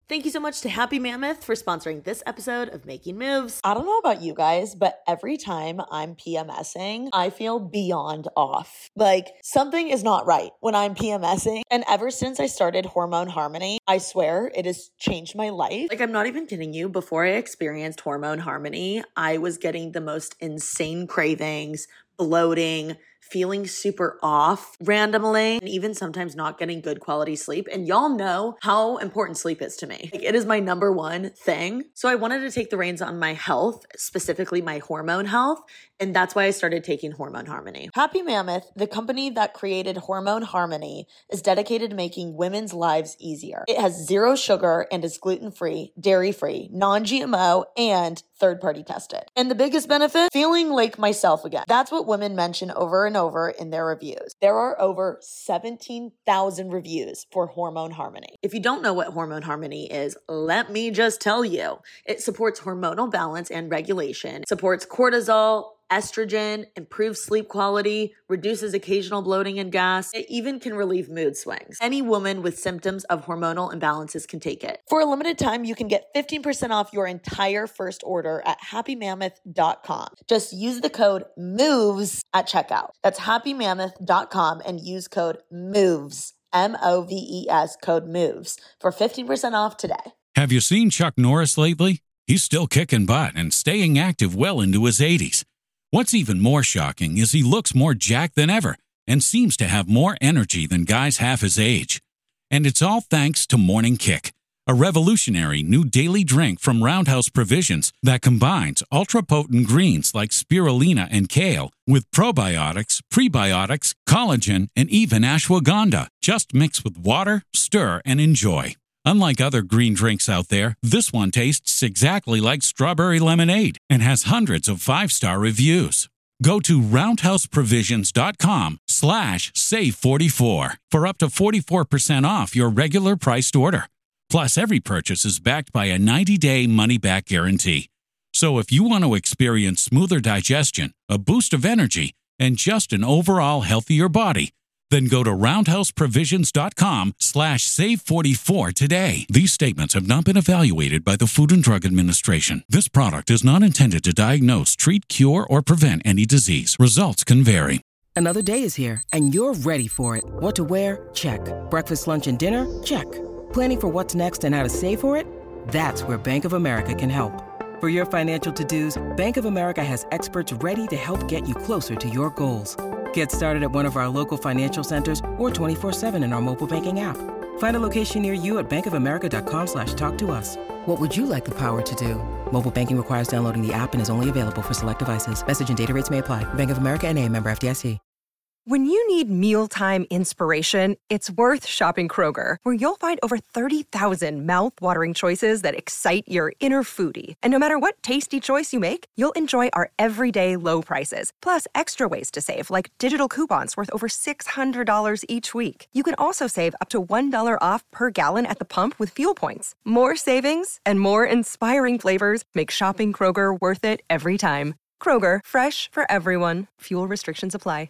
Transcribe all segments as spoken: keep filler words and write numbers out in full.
Thank you so much to Happy Mammoth for sponsoring this episode of Making Moves. I don't know about you guys, but every time I'm PMSing, I feel beyond off. Like something is not right when I'm PMSing. And ever since I started Hormone Harmony, I swear it has changed my life. Like I'm not even kidding you. Before I experienced Hormone Harmony, I was getting the most insane cravings, bloating, feeling super off randomly, and even sometimes not getting good quality sleep. And y'all know how important sleep is to me. Like, it is my number one thing. So I wanted to take the reins on my health, specifically my hormone health. And that's why I started taking Hormone Harmony. Happy Mammoth, the company that created Hormone Harmony, is dedicated to making women's lives easier. It has zero sugar and is gluten-free, dairy-free, non-G M O, and third-party tested. And the biggest benefit? Feeling like myself again. That's what women mention over and over in their reviews. There are over seventeen thousand reviews for Hormone Harmony. If you don't know what Hormone Harmony is, let me just tell you. It supports hormonal balance and regulation, supports cortisol, estrogen, improves sleep quality, reduces occasional bloating and gas. It even can relieve mood swings. Any woman with symptoms of hormonal imbalances can take it. For a limited time, you can get fifteen percent off your entire first order at happy mammoth dot com. Just use the code MOVES at checkout. That's happy mammoth dot com and use code MOVES, M O V E S, code MOVES for fifteen percent off today. Have you seen Chuck Norris lately? He's still kicking butt and staying active well into his eighties. What's even more shocking is he looks more jacked than ever and seems to have more energy than guys half his age. And it's all thanks to Morning Kick, a revolutionary new daily drink from Roundhouse Provisions that combines ultra-potent greens like spirulina and kale with probiotics, prebiotics, collagen, and even ashwagandha. Just mix with water, stir, and enjoy. Unlike other green drinks out there, this one tastes exactly like strawberry lemonade and has hundreds of five-star reviews. Go to roundhouseprovisions.com slash save44 for up to forty-four percent off your regular priced order. Plus, every purchase is backed by a ninety-day money-back guarantee. So if you want to experience smoother digestion, a boost of energy, and just an overall healthier body, then go to roundhouseprovisions.com slash save44 today. These statements have not been evaluated by the Food and Drug Administration. This product is not intended to diagnose, treat, cure, or prevent any disease. Results can vary. Another day is here, and you're ready for it. What to wear? Check. Breakfast, lunch, and dinner? Check. Planning for what's next and how to save for it? That's where Bank of America can help. For your financial to-dos, Bank of America has experts ready to help get you closer to your goals. Get started at one of our local financial centers or twenty-four seven in our mobile banking app. Find a location near you at bankofamerica.com slash talk to us. What would you like the power to do? Mobile banking requires downloading the app and is only available for select devices. Message and data rates may apply. Bank of America N A, member F D I C. When you need mealtime inspiration, it's worth shopping Kroger, where you'll find over thirty thousand mouth-watering choices that excite your inner foodie. And no matter what tasty choice you make, you'll enjoy our everyday low prices, plus extra ways to save, like digital coupons worth over six hundred dollars each week. You can also save up to one dollar off per gallon at the pump with fuel points. More savings and more inspiring flavors make shopping Kroger worth it every time. Kroger, fresh for everyone. Fuel restrictions apply.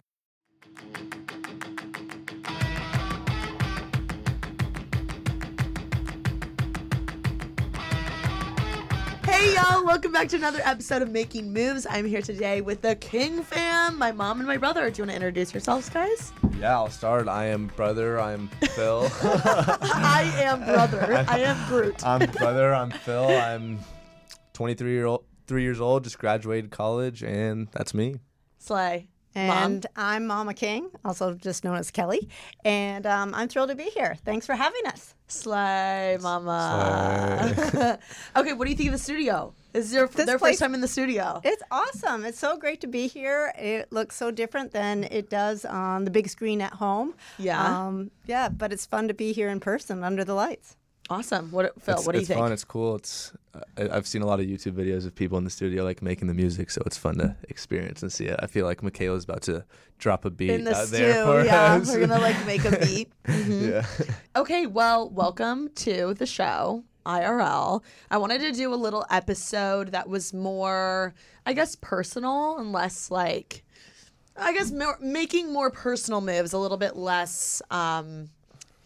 Hey y'all, welcome back to another episode of Making Moves. I'm here today with the King fam, my mom and my brother. Do you want to introduce yourselves, guys? Yeah, I'll start. I am brother. I'm Phil. I am brother. I am Groot. I'm brother. I'm Phil. I'm twenty-three year old, three years old. Just graduated college, and that's me. Slay. And Mom? I'm Mama King, also just known as Kelly. And um, I'm thrilled to be here. Thanks for having us. Slay, mama. Slay. Okay, what do you think of the studio? This is your, This their place- first time in the studio. It's awesome. It's so great to be here. It looks so different than it does on the big screen at home. Yeah. Um, yeah, but it's fun to be here in person under the lights. Awesome. What, Phil, it's, what do you it's think? fun. It's cool. It's I, I've seen a lot of YouTube videos of people in the studio like making the music, so it's fun to experience and see it. I feel like Michaela's about to drop a beat In the out stew, there for yeah. us. We're going to like make a beat. Mhm. Yeah. Okay, well, welcome to the show, I R L. I wanted to do a little episode that was more, I guess, personal and less like, I guess, more, making more personal moves, a little bit less um,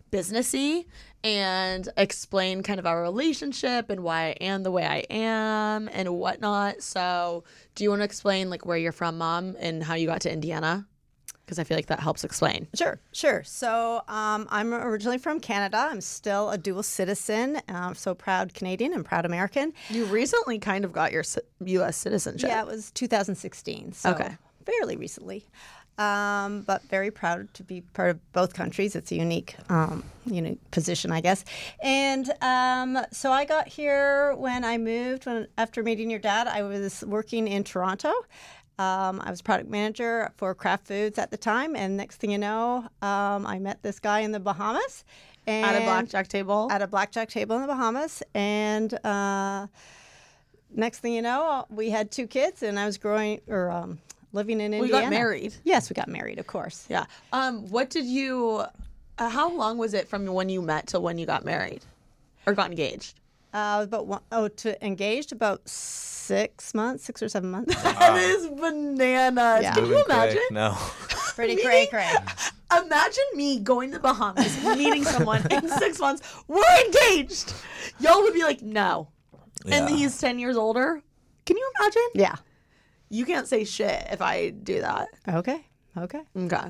businessy and explain kind of our relationship and why I am the way I am and whatnot. So do you want to explain like where you're from, Mom, and how you got to Indiana? Because I feel like that helps explain. Sure, sure. So um, I'm originally from Canada. I'm still a dual citizen. I'm so proud Canadian and proud American. You recently kind of got your U S citizenship. Yeah, it was two thousand sixteen. So Okay. fairly recently. Um, but very proud to be part of both countries. It's a unique, um, unique position, I guess. And um, so I got here when I moved. When after meeting your dad, I was working in Toronto. Um, I was product manager for Kraft Foods at the time, and next thing you know, um, I met this guy in the Bahamas. And At a blackjack table? At a blackjack table in the Bahamas, and uh, next thing you know, we had two kids, and I was growing or um, living in We Indiana. got married. Yes, we got married, of course. Yeah. Um. What did you? Uh, how long was it from when you met till when you got married, or got engaged? Uh, about one, oh, to engaged about six months, six or seven months. That is bananas. Yeah. Can you Moving quick. imagine? No. Pretty cray cray. Imagine me going to the Bahamas, meeting someone in six months. We're engaged. Y'all would be like, no. And Yeah. he's ten years older. Can you imagine? Yeah. You can't say shit if I do that. Okay. Okay. Okay.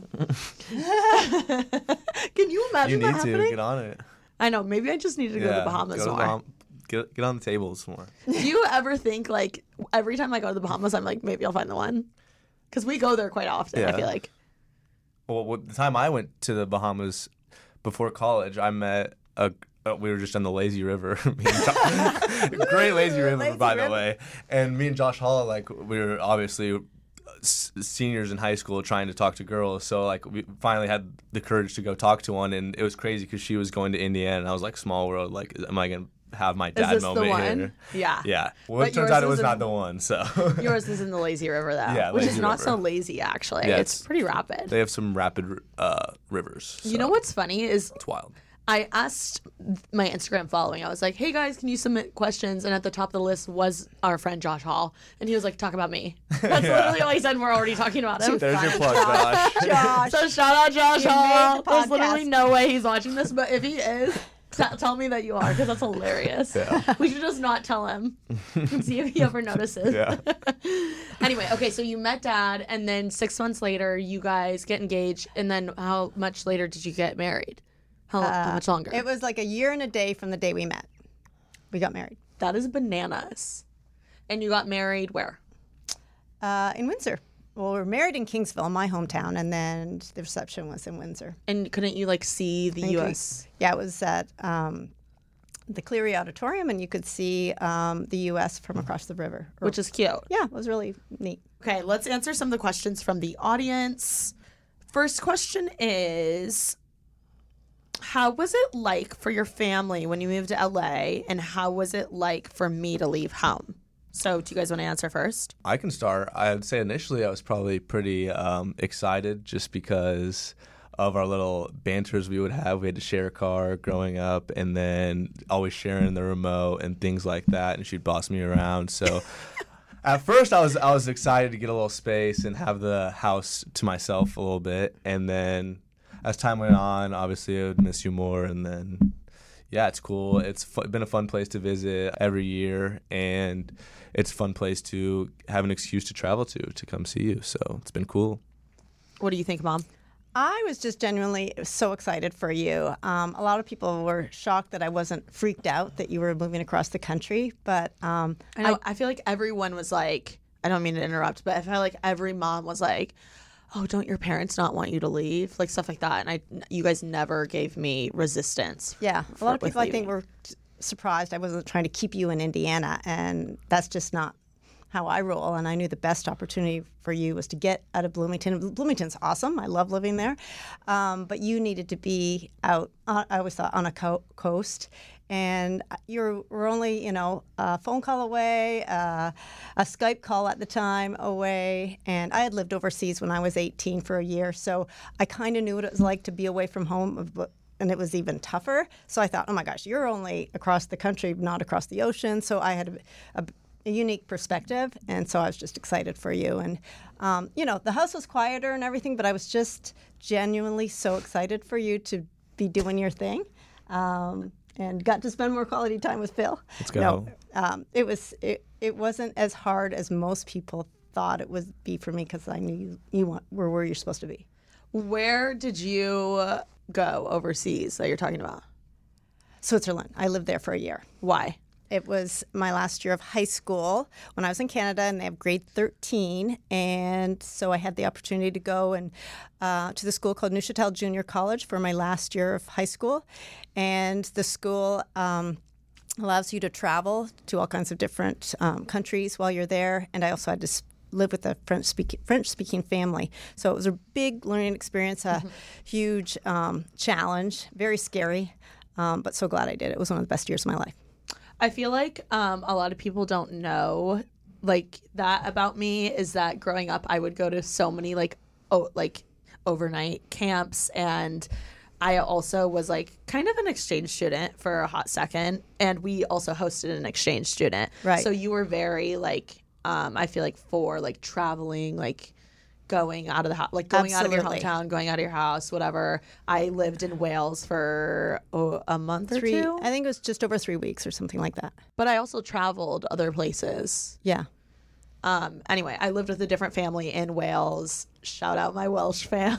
Can you imagine You that need to happening? get on it. I know. Maybe I just need to go to the Yeah, Bahamas go to more. Baham- Get, get on the tables more. Do you ever think, like, every time I go to the Bahamas, I'm like, maybe I'll find the one? Because we go there quite often, I Yeah. feel like. Well, what- the time I went to the Bahamas before college, I met a. Uh, we were just on the lazy river. Me and Jo- Great lazy river, Lazy by the river. way. And me and Josh Hall, like, we were obviously s- seniors in high school trying to talk to girls. So, like, we finally had the courage to go talk to one. And it was crazy because she was going to Indiana. And I was like, small world. Like, am I going to have my dad this the moment one? here? Yeah. Yeah. Well, But it turns yours out it is was in- not the one. So Yours is in the lazy river, though. Yeah, which is lazy not river. so lazy, actually. Yeah, it's, it's- pretty rapid. they have some rapid uh, rivers. You so know what's funny is It's wild. I asked my Instagram following, I was like, hey guys, can you submit questions? And at the top of the list was our friend Josh Hall. And he was like, talk about me. That's literally all he said. And we're already talking about him. There's your plug, Josh. Josh. So shout out Josh You Hall. made the There's literally podcast. no way he's watching this, but if he is, t- tell me that you are, because that's hilarious. We should just not tell him and see if he ever notices. Yeah. Anyway, okay, so you met Dad, and then six months later, you guys get engaged, and then how much later did you get married? How, how much longer? It was like a year and a day from the day we met. We got married That is bananas. And you got married where? uh, in Windsor. Well, we were married in Kingsville, my hometown, and then the reception was in Windsor. And couldn't you like see the And U you- S? Yeah, it was at um, the Cleary Auditorium, and you could see um, the U S from across the river. Or- Which is cute. yeah, it was really neat. Okay, let's answer some of the questions from the audience. First question is, how was it like for your family when you moved to L A, and how was it like for me to leave home? So do you guys want to answer first? I can start. I would say initially I was probably pretty um, excited just because of our little banters we would have. We had to share a car growing up, and then always sharing the remote and things like that, and she'd boss me around. So at first I was I was excited to get a little space and have the house to myself a little bit, and then as time went on, obviously I would miss you more, and then yeah, it's cool. It's fu- been a fun place to visit every year, and it's a fun place to have an excuse to travel to, to come see you. So it's been cool. What do you think, Mom? I was just genuinely so excited for you. Um, a lot of people were shocked that I wasn't freaked out that you were moving across the country, but um, I know. I, feel like everyone was like, I don't mean to interrupt, but I feel like every mom was like, oh, don't your parents not want you to leave? Like stuff like that. And I, you guys never gave me resistance. yeah, a for- lot of with people I think leaving. were t- surprised I wasn't trying to keep you in Indiana, and that's just not how I roll. And I knew the best opportunity for you was to get out of Bloomington. Bloomington's awesome. I love living there, um, but you needed to be out. Uh, I always thought on a co- coast. And you were only, you know, a phone call away, uh, a Skype call at the time away. And I had lived overseas when I was eighteen for a year. So I kind of knew what it was like to be away from home, but and it was even tougher. So I thought, oh my gosh, you're only across the country, not across the ocean. So I had a, a, a unique perspective. And so I was just excited for you. And, um, you know, the house was quieter and everything, but I was just genuinely so excited for you to be doing your thing. Um, and got to spend more quality time with Phil. Let's go. No, um, it was it, it wasn't as hard as most people thought it would be for me because I knew you, you want, were where you're supposed to be. Where did you go overseas that you're talking about? Switzerland. I lived there for a year. Why? It was my last year of high school when I was in Canada, and they have grade thirteen. And so I had the opportunity to go and uh, to the school called Neuchâtel Junior College for my last year of high school. And the school um, allows you to travel to all kinds of different um, countries while you're there. And I also had to s- live with a French speaking French speaking family. So it was a big learning experience, a mm-hmm. huge um, challenge, very scary, um, but so glad I did. It was one of the best years of my life. I feel like um, a lot of people don't know like that about me is that growing up I would go to so many like oh like overnight camps, and I also was like kind of an exchange student for a hot second, and we also hosted an exchange student. Right. So you were very like um, I feel like for like traveling, like going out of the house, like going Absolutely. out of your hometown, going out of your house, whatever. I lived in Wales for oh, a month or Three, two. I think it was just over three weeks or something like that. But I also traveled other places. Yeah. Um, anyway, I lived with a different family in Wales. Shout out my Welsh fam.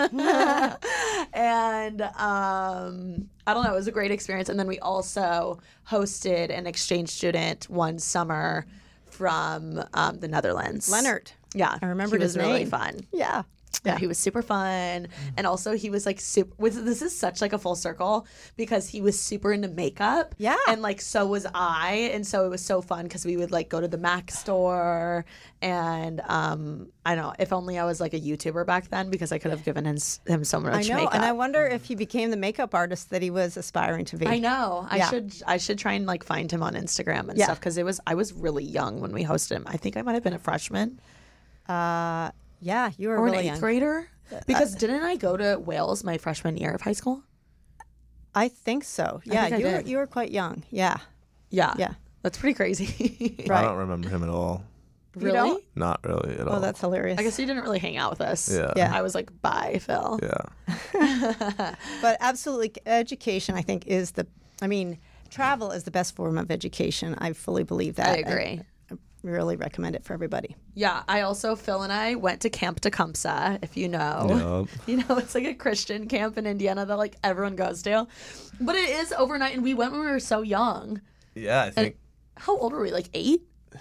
And um, I don't know, it was a great experience. And then we also hosted an exchange student one summer from um, the Netherlands. Leonard. Yeah. I remembered he was his really name. fun. Yeah. Yeah, he was super fun, and also he was like super. Was, this is such like a full circle because he was super into makeup. Yeah, and like so was I, and so it was so fun because we would like go to the Mac store, and um, I don't know. If only I was like a YouTuber back then because I could have given him, him so much I know, makeup. and I wonder if he became the makeup artist that he was aspiring to be. I know. I Yeah. should. I should try and like find him on Instagram and Yeah. stuff because it was. I was really young when we hosted him. I think I might have been a freshman Uh, yeah, you were or really an eighth young. grader. Because didn't I go to Wales my freshman year of high school? I think so. Yeah, think I you were did. you were quite young. Yeah, Yeah. yeah. That's pretty crazy. Right. I don't remember him at all. Really? don't? Not really at all. Oh, that's hilarious. I guess you didn't really hang out with us. Yeah. Yeah. I was like, bye, Phil. Yeah. But absolutely, education, I think, is the. I mean, travel is the best form of education. I fully believe that. I agree. I really recommend it for everybody. Yeah. I also, Phil and I went to Camp Tecumseh, if you know. Yup. You know, it's like a Christian camp in Indiana that like everyone goes to. But it is overnight, and we went when we were so young. Yeah, I think. How old were we? Like eight?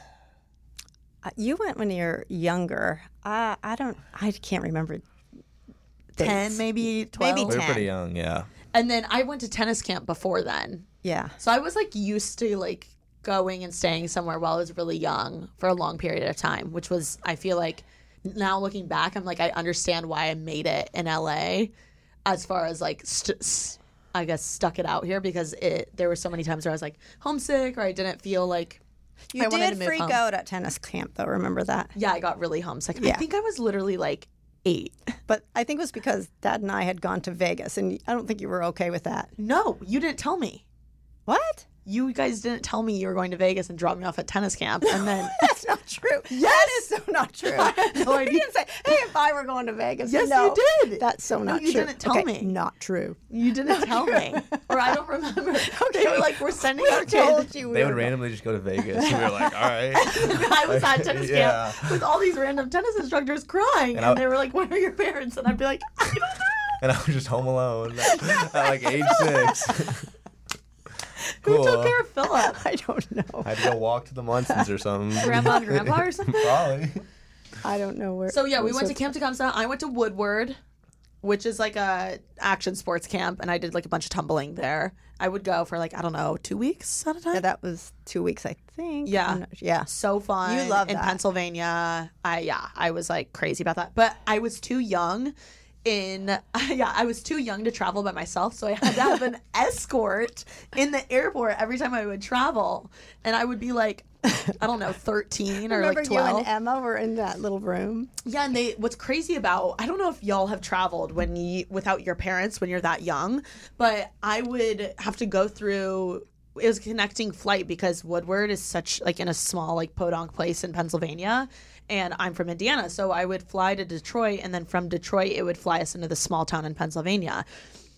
Uh, You went when you were younger. I I don't. I can't remember. ten, dates. maybe twelve? Maybe we were ten. pretty young, yeah. And then I went to tennis camp before then. Yeah. So I was like used to like going and staying somewhere while I was really young for a long period of time, which was, I feel like now looking back, I'm like, I understand why I made it in L A as far as like, st- s- I guess stuck it out here because it, there were so many times where I was like homesick or I didn't feel like You I wanted to did move freak home. out at tennis camp, though. Remember that? Yeah, I got really homesick. I Yeah. think I was literally like eight. But I think it was because Dad and I had gone to Vegas, and I don't think you were okay with that. No, you didn't tell me. What? You guys didn't tell me you were going to Vegas and drop me off at tennis camp. And then That's not true. That is so not true. I had no You idea. didn't say, "Hey, if I were going to Vegas." Yes, no, you did. That's so No, not you true. didn't tell Okay, me. Not true. You didn't tell me. Or I don't remember. They were like, we're sending our I kids. told you. we They would were- randomly just go to Vegas. And we were like, all right. I was at tennis Yeah. camp with all these random tennis instructors crying. And, And I- they were like, when are your parents? And I'd be like, I don't know. And I was just home alone at like age six. Who Cool. took care of Philip? I don't know. I had to go walk to the Munsons or something. Grandma and grandpa or something? Probably. I don't know where. So yeah, we so- went to Camp Tecumseh. I went to Woodward, which is like a action sports camp, and I did like a bunch of tumbling there. I would go for like, I don't know, two weeks at a time. Yeah, that was two weeks, I think. Yeah. I'm not- yeah. So fun. You love in that. Pennsylvania. I yeah, I was like crazy about that. But I was too young in yeah, I was too young to travel by myself, so I had to have an escort in the airport every time I would travel. And I would be like, I don't know, thirteen or Remember like you twelve. and Emma were in that little room? Yeah, and they what's crazy about I don't know if y'all have traveled when you without your parents when you're that young, but I would have to go through it was a connecting flight because Woodward is such like in a small like podunk place in Pennsylvania, and I'm from Indiana, so I would fly to Detroit, and then from Detroit it would fly us into the small town in Pennsylvania.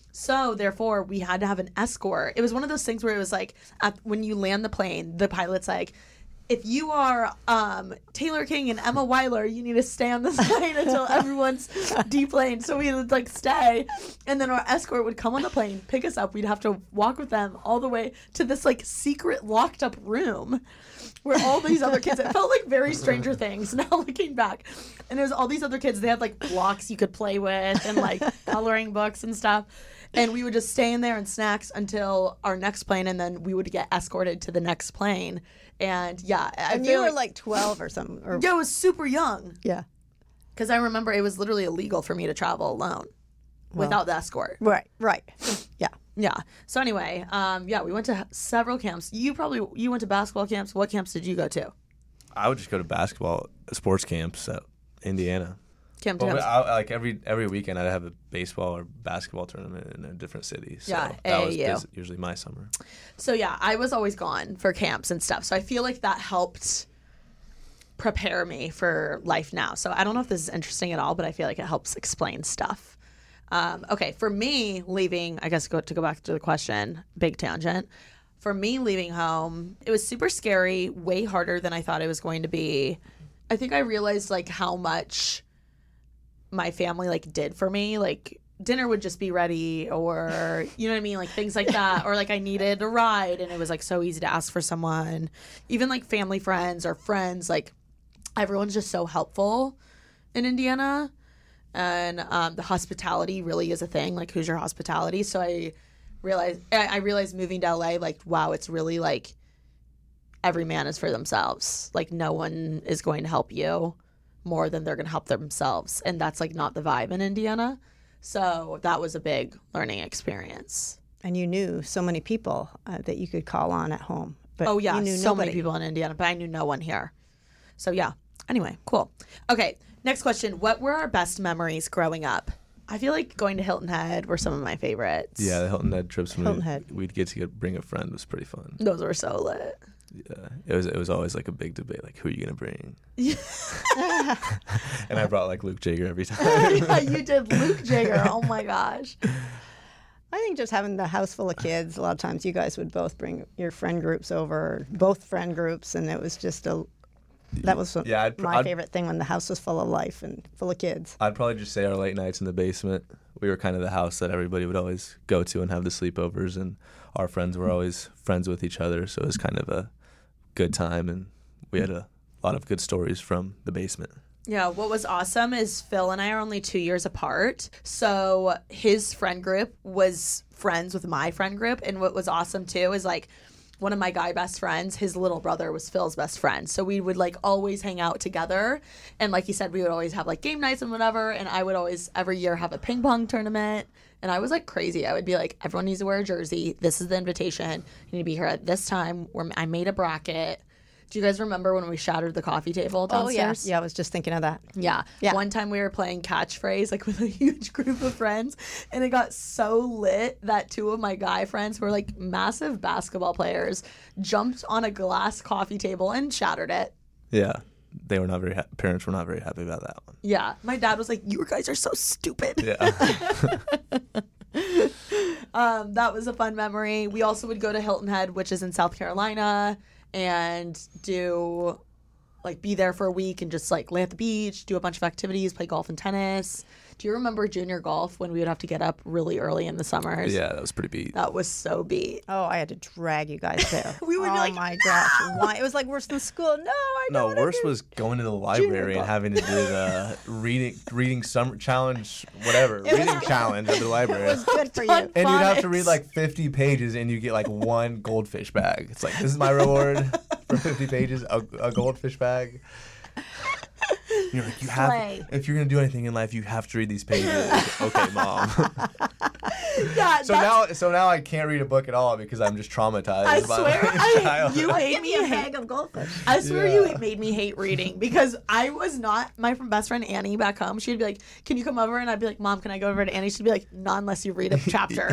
So, therefore, we had to have an escort. It was one of those things where it was like, at, when you land the plane, the pilot's like, if you are um, Taylor King and Emma Weiler, you need to stay on this plane until everyone's deplaned. So we would like stay, and then our escort would come on the plane, pick us up. We'd have to walk with them all the way to this like secret locked up room where all these other kids, it felt like very Stranger Things now looking back. And there's all these other kids, they had like blocks you could play with and like coloring books and stuff. And we would just stay in there and snacks until our next plane, and then we would get escorted to the next plane. And yeah, I and feel you were like, like twelve or something. Or, yeah, I was super young yeah. because I remember it was literally illegal for me to travel alone without the escort. Right, right. Yeah. Yeah. So anyway, um, yeah, we went to several camps. You probably you went to basketball camps. What camps did you go to? I would just go to basketball sports camps at Indiana. Camp Well, camps. I, like every every weekend, I'd have a baseball or basketball tournament in a different city. So Yeah, that was A A U. bas- usually my summer. So yeah, I was always gone for camps and stuff. So I feel like that helped prepare me for life now. So I don't know if this is interesting at all, but I feel like it helps explain stuff. Um, okay, for me leaving, I guess go, to go back to the question, big tangent. For me leaving home, it was super scary, way harder than I thought it was going to be. I think I realized like how much my family like did for me. Like dinner would just be ready, or you know what I mean, like things like that, or like I needed a ride and it was like so easy to ask for someone. Even like family friends or friends, like everyone's just so helpful in Indiana. And um, the hospitality really is a thing, like Hoosier hospitality. So I realized I, I realized moving to L A, like wow, it's really like every man is for themselves. Like no one is going to help you more than they're going to help themselves. And that's like not the vibe in Indiana. So that was a big learning experience. And you knew so many people uh, that you could call on at home. But Oh yeah, you knew so nobody. many people in Indiana, but I knew no one here. So yeah. Anyway, cool. Okay, next question. What were our best memories growing up? I feel like going to Hilton Head were some of my favorites. Yeah, the Hilton Head trips when Hilton we'd, Head. we'd get to get, bring a friend was pretty fun. Those were so lit. Yeah, it was it was always like a big debate, like who are you gonna bring? And I brought like Luke Jager every time. Yeah, you did Luke Jager. Oh my gosh. I think just having the house full of kids, a lot of times you guys would both bring your friend groups over, both friend groups, and it was just a, that was Yeah, I'd pr- my I'd- favorite thing when the house was full of life and full of kids. I'd probably just say our late nights in the basement. We were kind of the house that everybody would always go to and have the sleepovers, and our friends were always friends with each other, so it was kind of a good time, and we had a lot of good stories from the basement. Yeah, what was awesome is Phil and I are only two years apart. So his friend group was friends with my friend group. And what was awesome too is like one of my guy best friends, his little brother was Phil's best friend. So we would like always hang out together. And like he said, we would always have like game nights and whatever. And I would always every year have a ping pong tournament. And I was like crazy. I would be like, everyone needs to wear a jersey. This is the invitation. You need to be here at this time. Where I made a bracket. Do you guys remember when we shattered the coffee table downstairs? Oh, yeah. Yeah, I was just thinking of that. Yeah. Yeah. One time we were playing catchphrase like with a huge group of friends, and it got so lit that two of my guy friends who were like massive basketball players jumped on a glass coffee table and shattered it. Yeah, they were not very ha- parents were not very happy about that one. Yeah. My dad was like, "You guys are so stupid." Yeah. Um, that was a fun memory. We also would go to Hilton Head, which is in South Carolina, and do like be there for a week and just like lay at the beach, do a bunch of activities, play golf and tennis. Do you remember junior golf when we would have to get up really early in the summers? Yeah, that was pretty beat. That was so beat. Oh, I had to drag you guys there. We would oh be like, my gosh. Why? It was like worse than school. No, I No, don't wanna worse do- was going to the library and golf. having to do the reading reading summer challenge, whatever, reading challenge at the library. It was good for you. fun. And you'd have to phonics. read like fifty pages, and you get like one goldfish bag. It's like, this is my reward for fifty pages, a, a goldfish bag. You're like, you have, Slay. if you're gonna do anything in life, you have to read these pages. Okay, mom. Yeah, so that's- now, so now I can't read a book at all because I'm just traumatized. I by swear, my I, child. you made Give me me a hate. bag of goldfish. I swear Yeah. you made me hate reading because I was not, my best friend Annie back home, she'd be like, can you come over? And I'd be like, Mom, can I go over to Annie? She'd be like, not unless you read a chapter.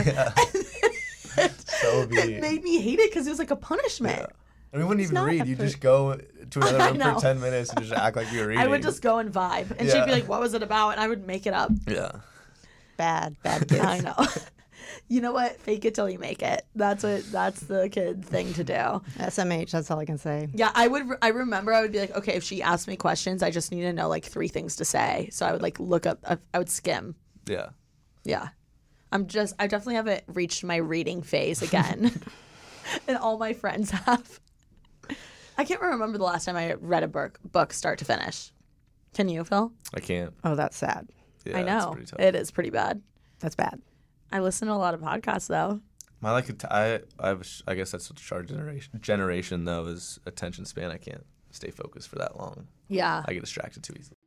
So It be. made me hate it because it was like a punishment. Yeah. And we wouldn't even not read. a You per- just go to another I room know. for ten minutes and just act like you were reading. I would just go and vibe. And she'd Yeah. be like, what was it about? And I would make it up. Yeah. Bad, bad kids. I know. You know what? Fake it till you make it. That's what. That's the kid thing to do. S M H, that's all I can say. Yeah, I would. I remember I would be like, okay, if she asked me questions, I just need to know like three things to say. So I would like look up. I would skim. Yeah. Yeah. I'm just. I definitely haven't reached my reading phase again, and all my friends have. I can't remember the last time I read a book, book start to finish. Can you, Phil? I can't. Oh, that's sad. Yeah, I it's know pretty tough. it is pretty bad. That's bad. I listen to a lot of podcasts though. My like, att- I, I, have a sh- I guess that's what our generation, generation though, is attention span. I can't stay focused for that long. Yeah. I get distracted too easily.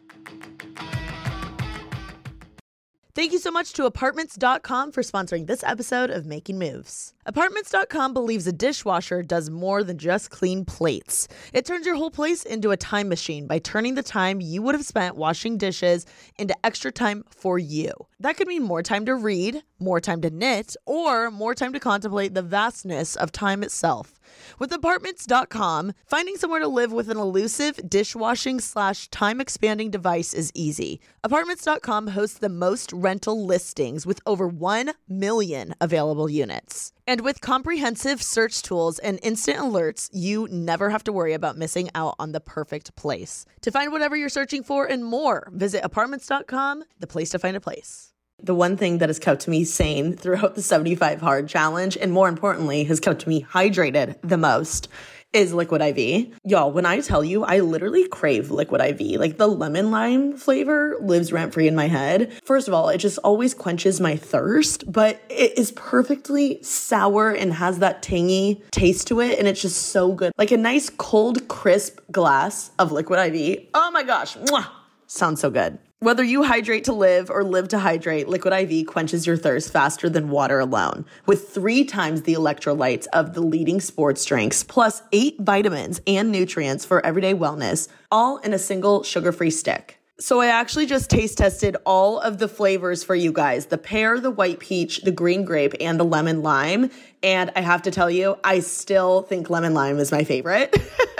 Thank you so much to Apartments dot com for sponsoring this episode of Making Moves. Apartments dot com believes a dishwasher does more than just clean plates. It turns your whole place into a time machine by turning the time you would have spent washing dishes into extra time for you. That could mean more time to read, more time to knit, or more time to contemplate the vastness of time itself. With Apartments dot com, finding somewhere to live with an elusive dishwashing slash time expanding device is easy. Apartments dot com hosts the most rental listings with over one million available units. And with comprehensive search tools and instant alerts, you never have to worry about missing out on the perfect place. To find whatever you're searching for and more, visit Apartments dot com, the place to find a place. The one thing that has kept me sane throughout the seventy-five hard challenge, and more importantly, has kept me hydrated the most, is Liquid I V. Y'all, when I tell you, I literally crave Liquid I V. Like, the lemon lime flavor lives rent-free in my head. First of all, it just always quenches my thirst, but it is perfectly sour and has that tangy taste to it, and it's just so good. Like a nice, cold, crisp glass of Liquid I V. Oh my gosh. Mwah! Sounds so good. Whether you hydrate to live or live to hydrate, Liquid I V quenches your thirst faster than water alone. With three times the electrolytes of the leading sports drinks, plus eight vitamins and nutrients for everyday wellness, all in a single sugar-free stick. So I actually just taste tested all of the flavors for you guys. The pear, the white peach, the green grape, and the lemon lime. And I have to tell you, I still think lemon lime is my favorite.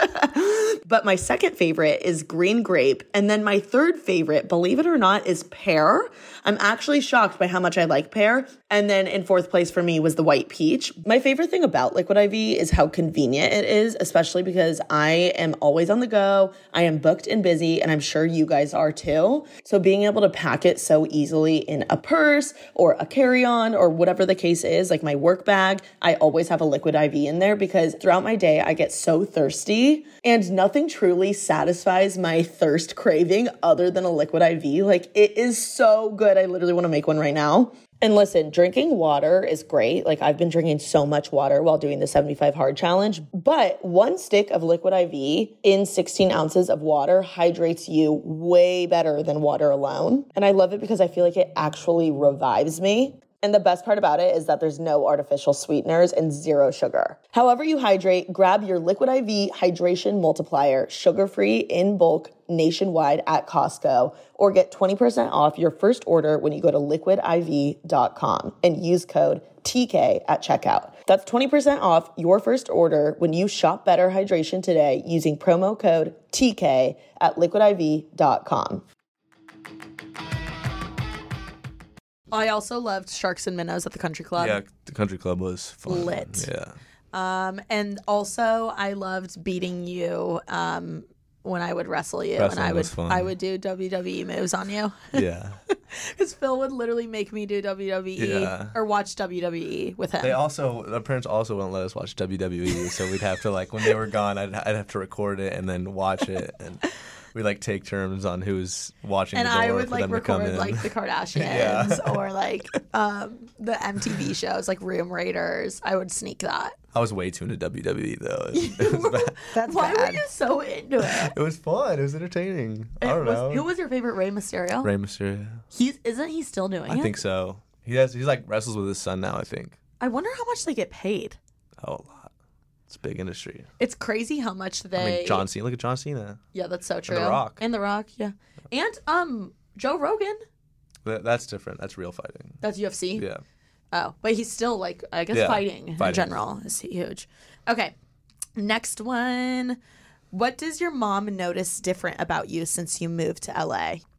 But my second favorite is green grape. And then my third favorite, believe it or not, is pear. I'm actually shocked by how much I like pear. And then in fourth place for me was the white peach. My favorite thing about Liquid I V is how convenient it is, especially because I am always on the go. I am booked and busy, and I'm sure you guys are too. So being able to pack it so easily in a purse or a carry-on or whatever the case is, like my work bag, I always have a Liquid I V in there because throughout my day, I get so thirsty, and nothing truly satisfies my thirst craving other than a Liquid I V. Like, it is so good. I literally want to make one right now. And listen, drinking water is great. Like, I've been drinking so much water while doing the seventy-five hard challenge, but one stick of Liquid I V in sixteen ounces of water hydrates you way better than water alone. And I love it because I feel like it actually revives me. And the best part about it is that there's no artificial sweeteners and zero sugar. However you hydrate, grab your Liquid I V Hydration Multiplier, sugar-free in bulk nationwide at Costco, or get twenty percent off your first order when you go to liquid I V dot com and use code T K at checkout. That's twenty percent off your first order when you shop Better Hydration today using promo code T K at liquid I V dot com. I also loved Sharks and Minnows at the Country Club. Yeah, the country club was fun. Lit. Yeah. Um, and also I loved beating you um, when I would wrestle you, Wrestling and I would was fun. I would do W W E moves on you. Yeah. Because Phil would literally make me do W W E Yeah. or watch W W E with him. They also, our parents also wouldn't let us watch W W E, so we'd have to, like, when they were gone, I'd, I'd have to record it and then watch it, and we like take turns on who's watching and the door I would for like them to come record in. like the Kardashians Yeah. or like um, the M T V shows like Room Raiders. I would sneak that. I was way too into W W E though. It, it was bad. That's Why bad. were you so into it? It was fun. It was entertaining. I It don't was- know. Who was your favorite Rey Mysterio? Rey Mysterio. He's isn't he still doing I it? think so. He has. He's like wrestles with his son now. I think. I wonder how much they get paid. Oh, a lot. It's a big industry. It's crazy how much they. I mean, John Cena. Look at John Cena. Yeah, that's so true. The Rock. And The Rock, yeah. And um, Joe Rogan. That, that's different. That's real fighting. That's U F C. Yeah. Oh, but he's still like I guess Yeah, fighting, in fighting. general is huge. Okay, next one. What does your mom notice different about you since you moved to L A?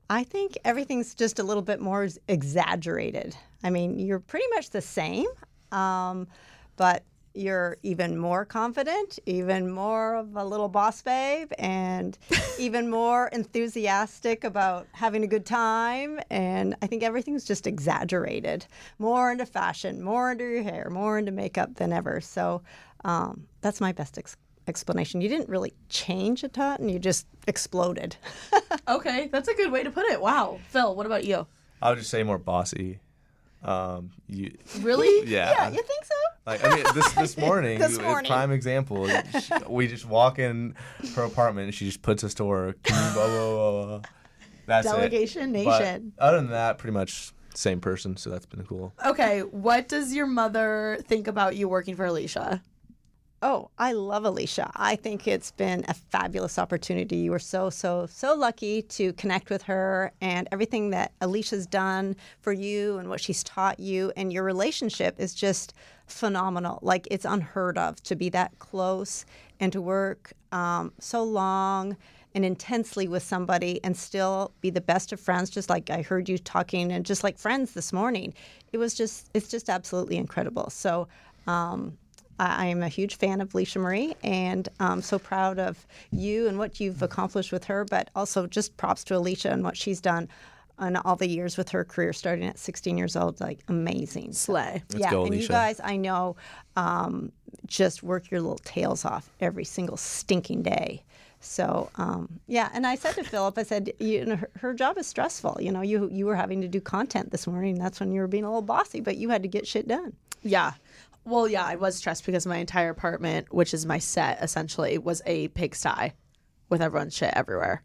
I think everything's just a little bit more exaggerated. I mean, you're pretty much the same, um, but you're even more confident, even more of a little boss babe, and even more enthusiastic about having a good time. And I think everything's just exaggerated. More into fashion, more into your hair, more into makeup than ever. So um, that's my best ex- explanation. You didn't really change a ton, and you just exploded. Okay, that's a good way to put it. Wow. Phil, what about you? I would just say more bossy. Um, you Really? yeah. Yeah, you think so? Like I mean, this this morning, This a morning. prime example. She, we just walk in her apartment, and she just puts us to work. Blah, blah, blah, blah. That's Delegation it. Nation. But other than that, pretty much same person. So that's been cool. Okay, what does your mother think about you working for Alicia? Oh, I love Alicia. I think it's been a fabulous opportunity. You were so, so, so lucky to connect with her, and everything that Alicia's done for you and what she's taught you, and your relationship is just phenomenal. Like, it's unheard of to be that close and to work um, so long and intensely with somebody and still be the best of friends, just like I heard you talking and just like friends this morning. It was just, it's just absolutely incredible. So, um, I am a huge fan of Alicia Marie, and I'm so proud of you and what you've accomplished with her, but also just props to Alicia and what she's done on all the years with her career, starting at sixteen years old. Like, amazing. Slay. Let's yeah, go, and you Alicia. guys, I know, um, just work your little tails off every single stinking day. So, um, yeah, and I said to Philip, I said, you know, her, her job is stressful. You know, you you were having to do content this morning. That's when you were being a little bossy, but you had to get shit done. Yeah. Well, yeah, I was stressed because my entire apartment, which is my set essentially, was a pigsty with everyone's shit everywhere.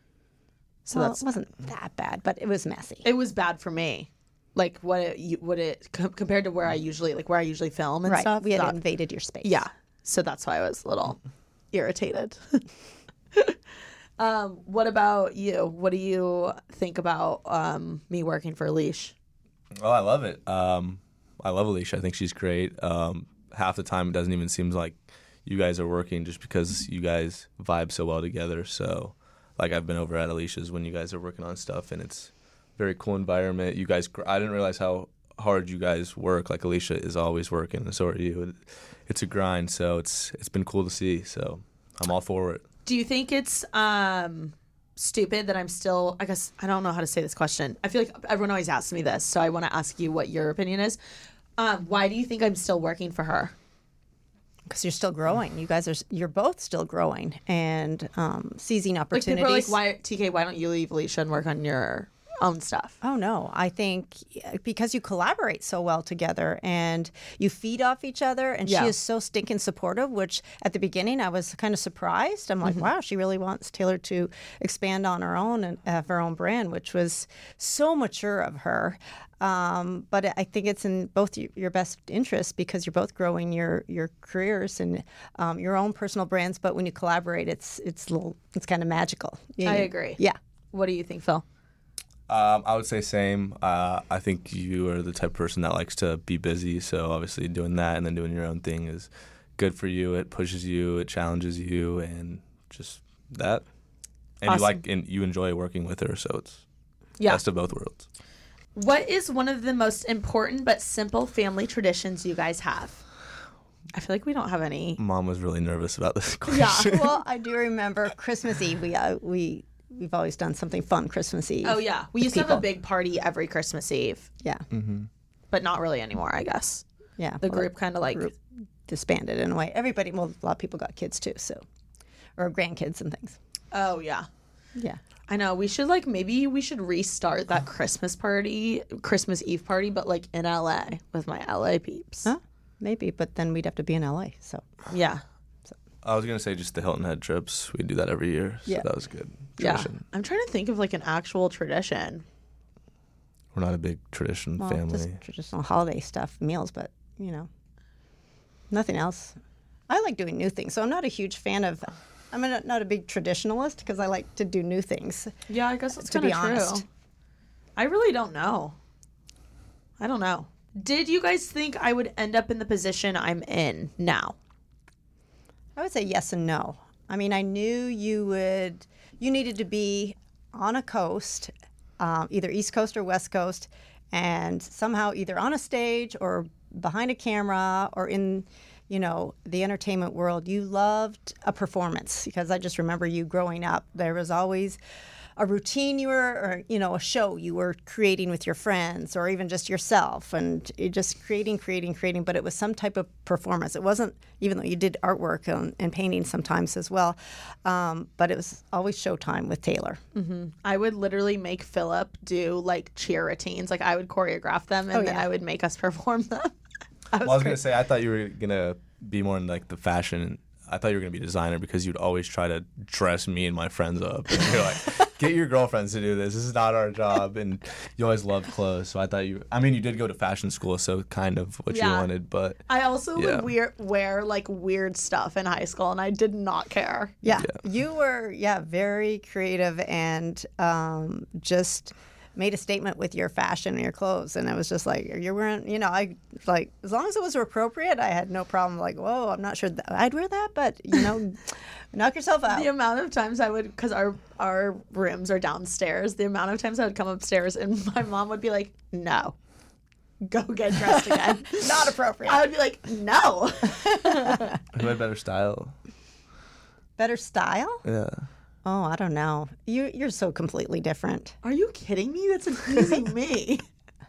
So Well, that's it wasn't that bad, but it was messy. it was bad for me. Like what it you- what it com- compared to where I usually like where I usually film and Right, stuff. we had that- invaded your space. yeah. So that's why I was a little irritated. um, what about you? What do you think about um, me working for Leash? Oh, I love it. Um, I love Alicia. I think she's great. Um, half the time, it doesn't even seem like you guys are working just because you guys vibe so well together. So, like, I've been over at Alicia's when you guys are working on stuff, and it's a very cool environment. You guys, I didn't realize how hard you guys work. Like, Alicia is always working, and so are you. It's a grind, so it's it's been cool to see. So, I'm all for it. Do you think it's um, stupid that I'm still, I guess, I don't know how to say this question. I feel like everyone always asks me this, so I want to ask you what your opinion is. Um, why do you think I'm still working for her? Because you're still growing. You guys are, you're both still growing and um, seizing Like opportunities. people are like, why, T K, why don't you leave Alicia and work on your own stuff? Oh, no. I think because you collaborate so well together and you feed off each other, and Yeah. she is so stinking supportive, which at the beginning I was kind of surprised. I'm like, Mm-hmm. wow, she really wants Taylor to expand on her own and have her own brand, which was so mature of her. Um, but I think it's in both y- your best interests because you're both growing your, your careers and um, your own personal brands. But when you collaborate, it's it's little, it's kind of magical. You- I agree. Yeah. What do you think, Phil? Um, I would say same. Uh, I think you are the type of person that likes to be busy. So obviously doing that and then doing your own thing is good for you. It pushes you, it challenges you, and just that. And Awesome. you like and you enjoy working with her, so it's Yeah. best of both worlds. What is one of the most important but simple family traditions you guys have? I feel like we don't have any. Mom was really nervous about this question. Yeah. Well, I do remember Christmas Eve. We uh, we we've always done something fun Christmas Eve. Oh, yeah. We with used to have people. a big party every Christmas Eve, Yeah. but not really anymore, I guess. Yeah. The well, group kind of like. group disbanded in a way. Everybody. Well, a lot of people got kids too, so or grandkids and things. Oh, yeah. Yeah. I know. We should like maybe we should restart that Christmas party, Christmas Eve party, but like in L A with my L A peeps. Huh? Maybe, but then we'd have to be in L A. So Yeah. I was gonna say just the Hilton Head trips. We do that every year, so Yeah. that was a good Yeah. tradition. I'm trying to think of like an actual tradition. We're not a big tradition well, family. just traditional holiday stuff, meals, but you know, nothing else. I like doing new things, so I'm not a huge fan of. I'm a, not a big traditionalist because I like to do new things. Yeah, I guess that's To kind be of true. honest. I really don't know. I don't know. Did you guys think I would end up in the position I'm in now? I would say yes and no. I mean, I knew you would. You needed to be on a coast um, either East Coast or West Coast, and somehow either on a stage or behind a camera or in, you know, the entertainment world, you loved a performance. Because I just remember you growing up, there was always a routine you were, or, you know, a show you were creating with your friends or even just yourself, and you just creating, creating, creating, but it was some type of performance. It wasn't, even though you did artwork and, and painting sometimes as well, um, but it was always showtime with Taylor. Mm-hmm. I would literally make Philip do like cheer routines. Like I would choreograph them and Oh, then yeah. I would make us perform them. I was, Well, I was cra- gonna say I thought you were gonna be more in like the fashion. I thought you were gonna be a designer because you'd always try to dress me and my friends up. And you're like, get your girlfriends to do this. This is not our job. And you always loved clothes. So I thought you. I mean, you did go to fashion school, so kind of what Yeah. you wanted. But I also Yeah. would wear, wear like weird stuff in high school, and I did not care. Yeah, you were, yeah, very creative and um, just made a statement with your fashion and your clothes. And it was just like, you're wearing, you know, I like, as long as it was appropriate, I had no problem. Like, whoa, I'm not sure that I'd wear that, but, you know, knock yourself out. The amount of times I would, because our our rooms are downstairs, the amount of times I would come upstairs and my mom would be like, no, go get dressed again. Not appropriate. I would be like, no. who had better style? Better style? Yeah. Oh, I don't know. You, you're so completely different. Are you kidding me? That's an easy me.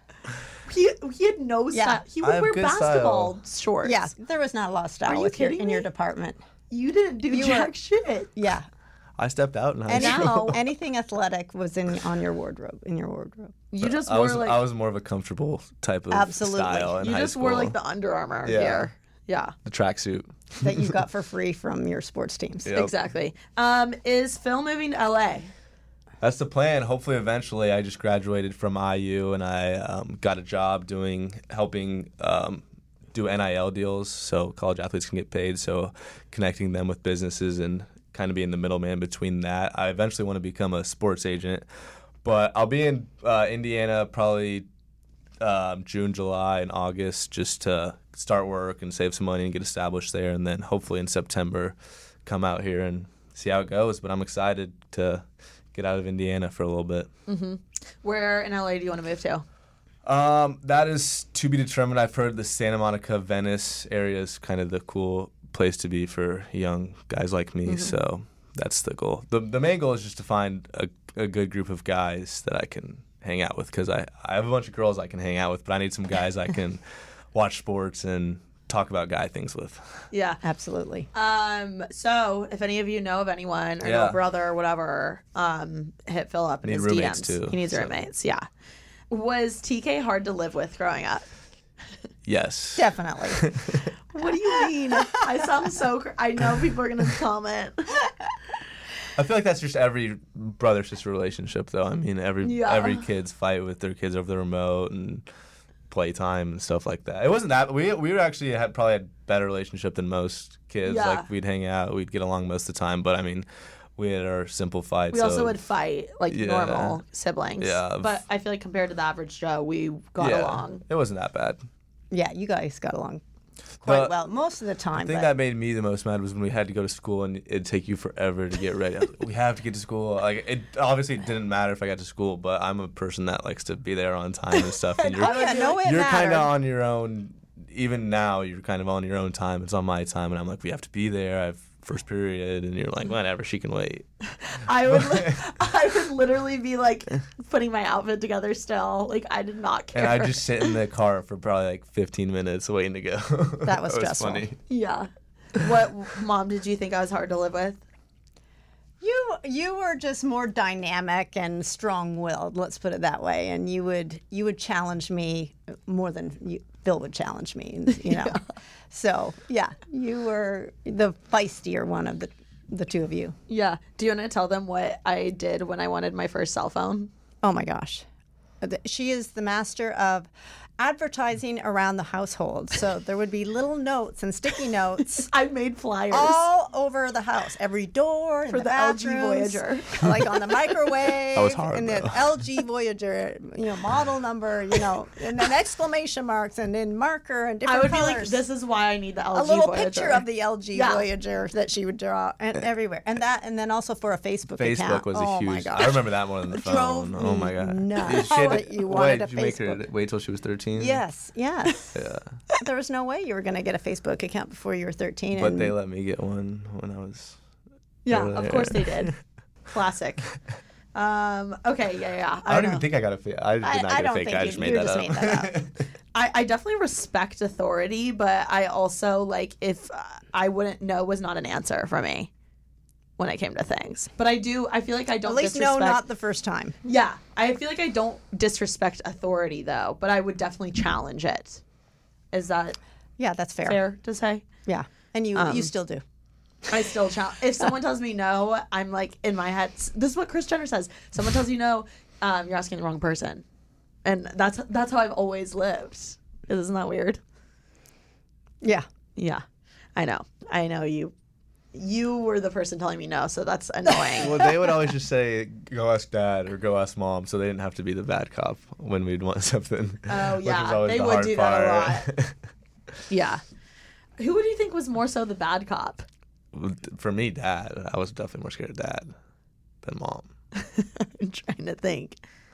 He, he had no Yeah. style. He I would have wear good basketball shorts. Yeah, there was not a lot of style Are you with your, kidding in your me? department. You didn't do You jack were- shit. Yeah. I stepped out in high Any, school. now- anything athletic was in on your wardrobe, in your wardrobe. You just I wore was like I was more of a comfortable type of Absolutely. style in you high just school. wore like the Under Armour Yeah. gear. Yeah. the tracksuit. That you got for free from your sports teams. Yep. Exactly. Um, is Phil moving to L A? That's the plan. Hopefully, eventually, I just graduated from I U and I um, got a job doing helping um, do N I L deals, so college athletes can get paid. So connecting them with businesses and kind of being the middleman between that. I eventually want to become a sports agent, but I'll be in uh, Indiana probably um, June, July, and August just to start work and save some money and get established there, and then hopefully in September come out here and see how it goes. But I'm excited to get out of Indiana for a little bit. Where in L A do you want to move to? Um, that is to be determined. I've heard the Santa Monica, Venice area is kind of the cool place to be for young guys like me. So that's the goal. The the main goal is just to find a, a good group of guys that I can hang out with, because I, I have a bunch of girls I can hang out with, but I need some guys I can watch sports and talk about guy things with. Yeah. Absolutely. Um, so if any of you know of anyone or know Yeah. a brother or whatever, um, hit Phil up in Need his roommates, D Ms. too, He needs so. roommates, yeah. Was T K hard to live with growing up? Yes. Definitely. What do you mean? I sound so cr- I know people are going to comment. I feel like that's just every brother sister relationship, though. I mean, every Yeah. every kids fight with their kids over the remote and playtime and stuff like that. It wasn't that we we were actually had probably had better relationship than most kids. Yeah. Like we'd hang out, we'd get along most of the time. But I mean, we had our simple fights. We also of- would fight like Yeah. normal siblings. Yeah. But I feel like compared to the average Joe, we got yeah, along. It wasn't that bad. Yeah, you guys got along quite The- well most of the The time. thing but that made me the most mad was when we had to go to school and it'd take you forever to get ready. I was like, we have to get to school. Like it obviously it didn't matter if I got to school, but I'm a person that likes to be there on time and stuff. And you're oh yeah, no, it you're kind mattered. of on your own. Even now, you're kind of on your own time. It's on my time, and I'm like, we have to be there. I have first period, and you're like, whatever, she can wait. I would li- I would literally be like putting my outfit together still. Like I did not care. And I just sit in the car for probably like fifteen minutes waiting to go. That was stressful. funny. Yeah. What mom did you think I was hard to live with? You you were just more dynamic and strong-willed. Let's put it that way. And you would you would challenge me more than you, Phil would challenge me. You know. So yeah, you were the feistier one of the the two of you. Yeah. Do you want to tell them what I did when I wanted my first cell phone? Oh my gosh, she is the master of advertising around the household. So there would be little notes and sticky notes I made flyers. all over the house, every door, in For the, the L G bathrooms, Voyager. like on the microwave, That was hard, and the though. L G Voyager, you know, model number, you know, and then exclamation marks, and then marker and different I would be colors. like, this is why I need the L G a little Voyager. picture of the L G Yeah. Voyager that she would draw, and everywhere, and that, and then also for a Facebook, Facebook account. was a oh huge. My gosh. I remember that more than the Drove phone. Oh my me god. nuts She had that to- you wait, wanted did a you make her Facebook. wait till she was thirteen? Yes, yes. Yeah. There was no way you were going to get a Facebook account before you were thirteen. But and they let me get one when I was. Yeah, earlier. of course they did. Classic. Um, okay, yeah, yeah. I don't know. even think I got a fake. I did I- not I get a don't fake. think I you- just you made that just up. made that up. I, I definitely respect authority, but I also, like, if uh, I wouldn't know was not an answer for me when it came to things. But I do, I feel like I don't At least disrespect. no, not the first time. Yeah, I feel like I don't disrespect authority, though, but I would definitely challenge it. Is that Yeah, that's fair. fair to say? Yeah, and you Um, you still do. I still challenge. If someone tells me no, I'm like in my head. This is what Kris Jenner says. Someone tells you no, um, you're asking the wrong person, and that's that's how I've always lived. Isn't that weird? Yeah. Yeah, I know. I know you. You were the person telling me no, so that's annoying. Well, they would always just say, "Go ask dad" or "Go ask mom," so they didn't have to be the bad cop when we'd want something. Oh, which yeah, was always they the would hard do that a part. lot. Yeah. Who would you think was more so the bad cop? For me, dad. I was definitely more scared of dad than mom. I'm trying to think.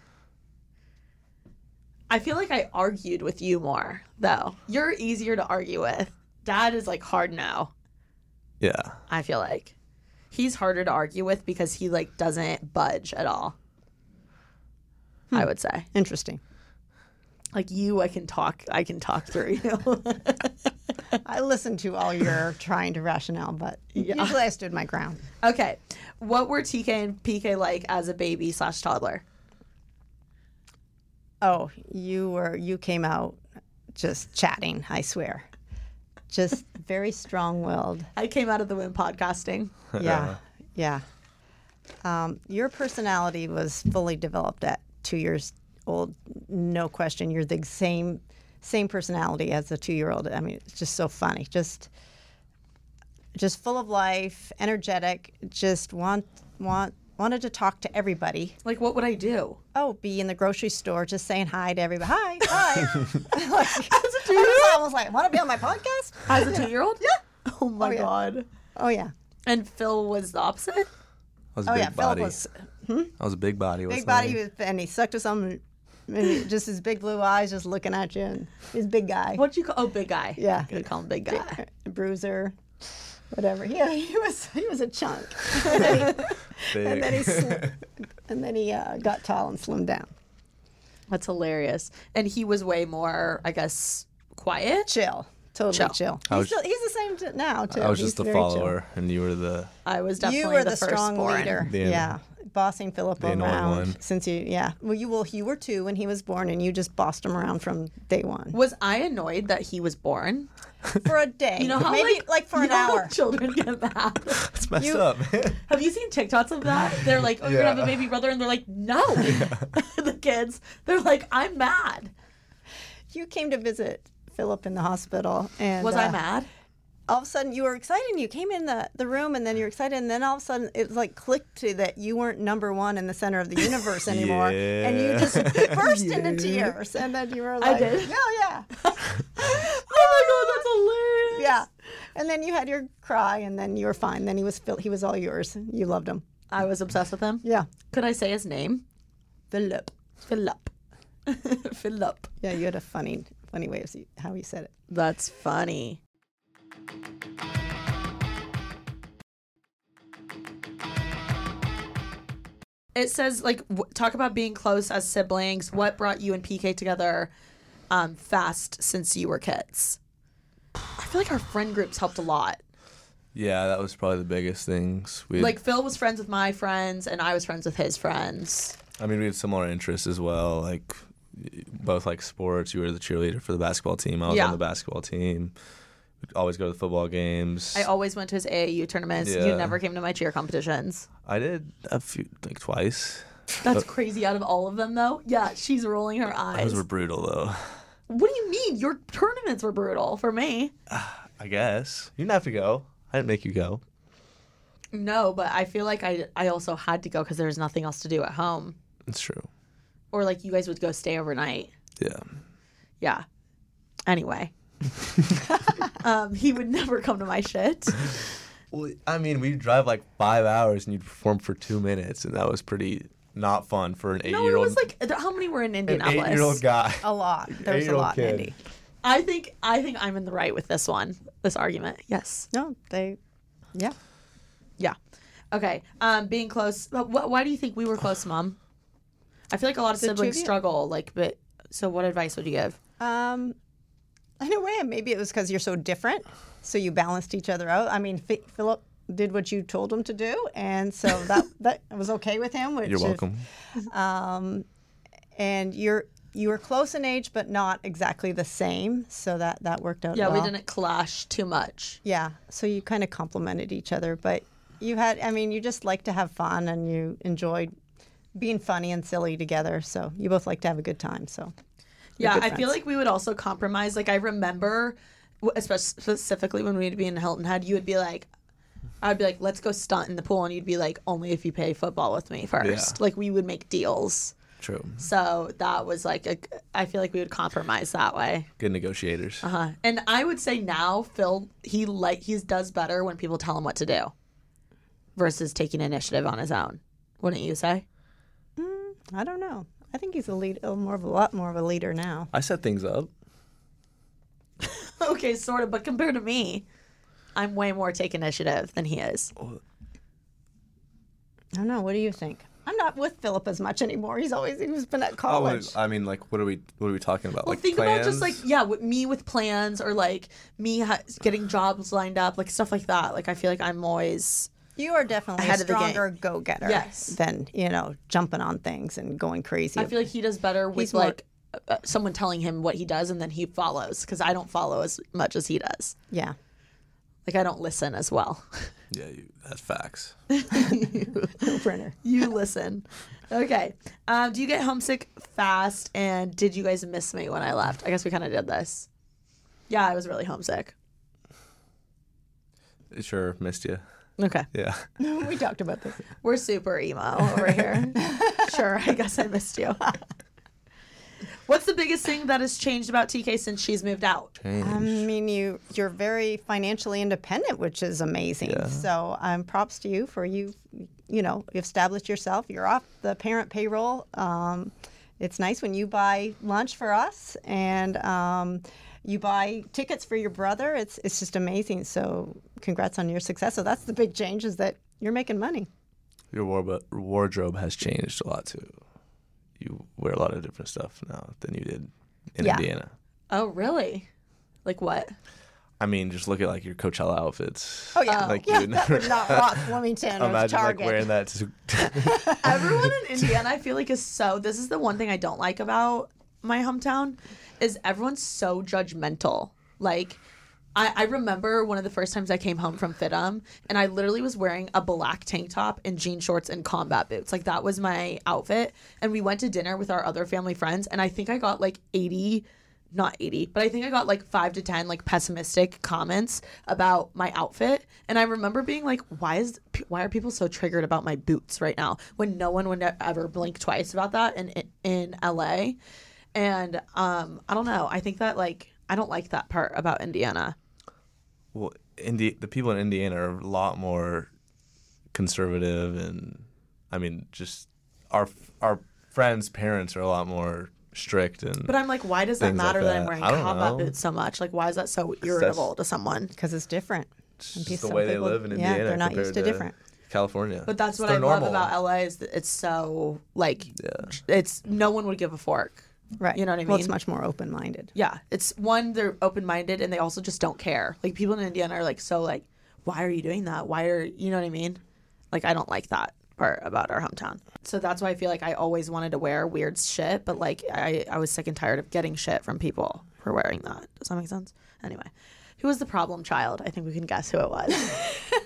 I feel like I argued with you more, though. You're easier to argue with. Dad is like hard no. Yeah. I feel like he's harder to argue with because he like doesn't budge at all. I would say, Interesting. like you, I can talk. I can talk through you. I listened to all your trying to rationale, but Yeah. usually I stood my ground. Okay, what were T K and P K like as a baby slash toddler? Oh, you were you came out just chatting, I swear. Just very strong-willed. I came out of the womb podcasting. Yeah. Yeah. Um, your personality was fully developed at two years old, no question. You're the same same personality as a two-year-old. I mean, it's just so funny. Just just full of life, energetic, just want want wanted to talk to everybody. Like, what would I do? Oh, be in the grocery store just saying hi to everybody. Hi, hi. like, as a two-year-old, I was like, want to be on my podcast? As a two-year-old? Yeah. Oh my Oh, yeah. god. Oh yeah. And Phil was the opposite? I was a Oh big yeah. body. Philip was I was a big body. big wasn't body, I? he was, and he sucked us some, and he- just his big blue eyes, just looking at you. And he's a big guy. What'd you call? Oh, big guy. Yeah. Good call him big guy. Bruiser, whatever. Yeah, he was he was a chunk. Big. and then he slim, and then he uh, got tall and slimmed down. That's hilarious. And he was way more, I guess, quiet. Chill, totally Chill. chill. I He's, was- still, he's the same t- now too. I was He's just the very chill. follower, and you were the. I was definitely You were the, the, first strong born. leader. The- yeah, bossing Philip the annoying around one. since you. Yeah, well, you well, you were two when he was born, and you just bossed him around from day one Was I annoyed that he was born? for a day. You know how maybe like, for you an know how hour. children get mad. It's messed You- up. Have you seen TikToks of that? They're like, "Oh, you're gonna have a Yeah. baby brother," and they're like, "No." The kids, they're like, "I'm mad." You came to visit Philip in the hospital, and Was I uh, mad? all of a sudden you were excited and you came in the, the room and then you were excited and then all of a sudden it was like clicked to that you weren't number one in the center of the universe anymore and you Yeah. just burst into tears and then you were like did? yeah yeah Oh my god, that's hilarious. yeah and then you had your cry and then you were fine. Then he was Phil- he was all yours. You loved him. I was obsessed with him. Yeah. Could I say his name? Philip. Philip. Philip. Yeah, you had a funny funny way of see- how you said it. That's funny. It says, like, w- talk about being close as siblings. What brought you and P K together um, fast since you were kids? I feel like our friend groups helped a lot. Yeah, that was probably the biggest things. We Like, Phil was friends with my friends, and I was friends with his friends. I mean, we had similar interests as well. Like, both like sports. You were the cheerleader for the basketball team. I was Yeah. on the basketball team. We'd always go to the football games. I always went to his A A U tournaments. You Yeah. never came to my cheer competitions. I did a few, like twice. That's crazy. Out of all of them, though, yeah, she's rolling her eyes. Those were brutal, though. What do you mean? Your tournaments were brutal for me. I guess you didn't have to go. I didn't make you go. No, but I feel like I I also had to go because there was nothing else to do at home. It's true. Or like you guys would go stay overnight. Yeah. Yeah. Anyway. um, he would never come to my shit. Well, I mean, we drive like five hours and you'd perform for two minutes, and that was pretty not fun for an eight-year-old. No, it was like, how many were in an Indianapolis? eight-year-old guy. A lot. There was a Eight-year-old lot in kid. Indy. I think I think I'm in the right with this one, this argument. Yes. No, they, yeah. Yeah. Okay. Um, being close. Wh- why do you think we were close, Mom? I feel like a lot of The two siblings of you? struggle. Like, but so what advice would you give? Um, in a way, maybe it was because you're so different, so you balanced each other out. I mean, F- Philip did what you told him to do, and so that that was okay with him. Which You're is- welcome. um, and you're you were close in age, but not exactly the same, so that that worked out Yeah, well. we didn't clash too much. Yeah, so you kind of complemented each other, but you had, I mean, you just like to have fun, and you enjoyed being funny and silly together. So you both like to have a good time. So you're Yeah, good I feel friends. like we would also compromise. Like I remember, w- especially specifically when we'd be in Hilton Head, you would be like, I'd be like, let's go stunt in the pool, and you'd be like, only if you pay football with me first. Yeah. Like we would make deals. True. So that was like, a, I feel like we would compromise that way. Good negotiators. Uh-huh. And I would say now, Phil, he like he does better when people tell him what to do, versus taking initiative on his own. Wouldn't you say? I don't know. I think he's a lead, oh, more of a lot more of a leader now. I set things up. Okay, sort of. But compared to me, I'm way more take initiative than he is. I don't know. What do you think? I'm not with Philip as much anymore. He's always he's been at Oh, college. I mean, like, what are we? What are we talking about? Well, like think plans? about just like yeah, with me with plans or like me ha- getting jobs lined up, like stuff like that. Like I feel like I'm always You are definitely Ahead a of the game. stronger go-getter Yes. than, you know, jumping on things and going crazy. I feel like he does better with He's more- like uh, someone telling him what he does and then he follows because I don't follow as much as he does. yeah. Like I don't listen as well. Yeah, you, that's facts. No-brainer. You listen. Okay. Um, do you get homesick fast? And did you guys miss me when I left? I guess we kind of did this. Yeah, I was really homesick. Sure, missed you. Okay. Yeah. We talked about this. We're super emo over here. Sure, I guess I missed you. What's the biggest thing that has changed about T K since she's moved out? I mean, you you're very financially independent, which is amazing. Yeah. So, um, props to you for you. You know, you established yourself. You're off the parent payroll. Um, it's nice when you buy lunch for us and um, you buy tickets for your brother. It's it's just amazing. So, congrats on your success. So that's the big change is that you're making money. Your war- wardrobe has changed a lot too. You wear a lot of different stuff now than you did in Yeah. Indiana. Oh, really? Like what? I mean, just look at like your Coachella outfits. Oh yeah, Like yeah. you would never Not Ross Flemington or imagine like Target. wearing that. To... Everyone in Indiana, I feel like, is so. This is the one thing I don't like about my hometown, is everyone's so judgmental. Like, I, I remember one of the first times I came home from FITM, and I literally was wearing a black tank top and jean shorts and combat boots. Like that was my outfit. And we went to dinner with our other family friends, and I think I got like eighty. Not eighty, but I think I got like five to ten like pessimistic comments about my outfit. And I remember being like, why is why are people so triggered about my boots right now when no one would ever blink twice about that in in L A? And um I don't know. I think that like I don't like that part about Indiana. Well, Indi- the people in Indiana are a lot more conservative, and I mean, just our our friends' parents are a lot more strict. And But I'm like, why does that things like matter that I'm that. wearing I don't combat know. boots so much? Like why is that so irritable to someone? Because it's different. It's And just some the way they people- live in yeah, Indiana they're not compared used to different. California. But that's It's what their I love normal. about L A is that it's so like Yeah. it's no one would give a fork. Right. You know what I Well, it's mean? much more open-minded. Yeah, it's one, they're open-minded and they also just don't care. Like people in Indiana are like so like, why are you doing that? Why are you know what I mean? Like I don't like that part about our hometown. So that's why I feel like I always wanted to wear weird shit, but like I, I was sick and tired of getting shit from people for wearing that. Does that make sense? Anyway, who was the problem child? I think we can guess who it was.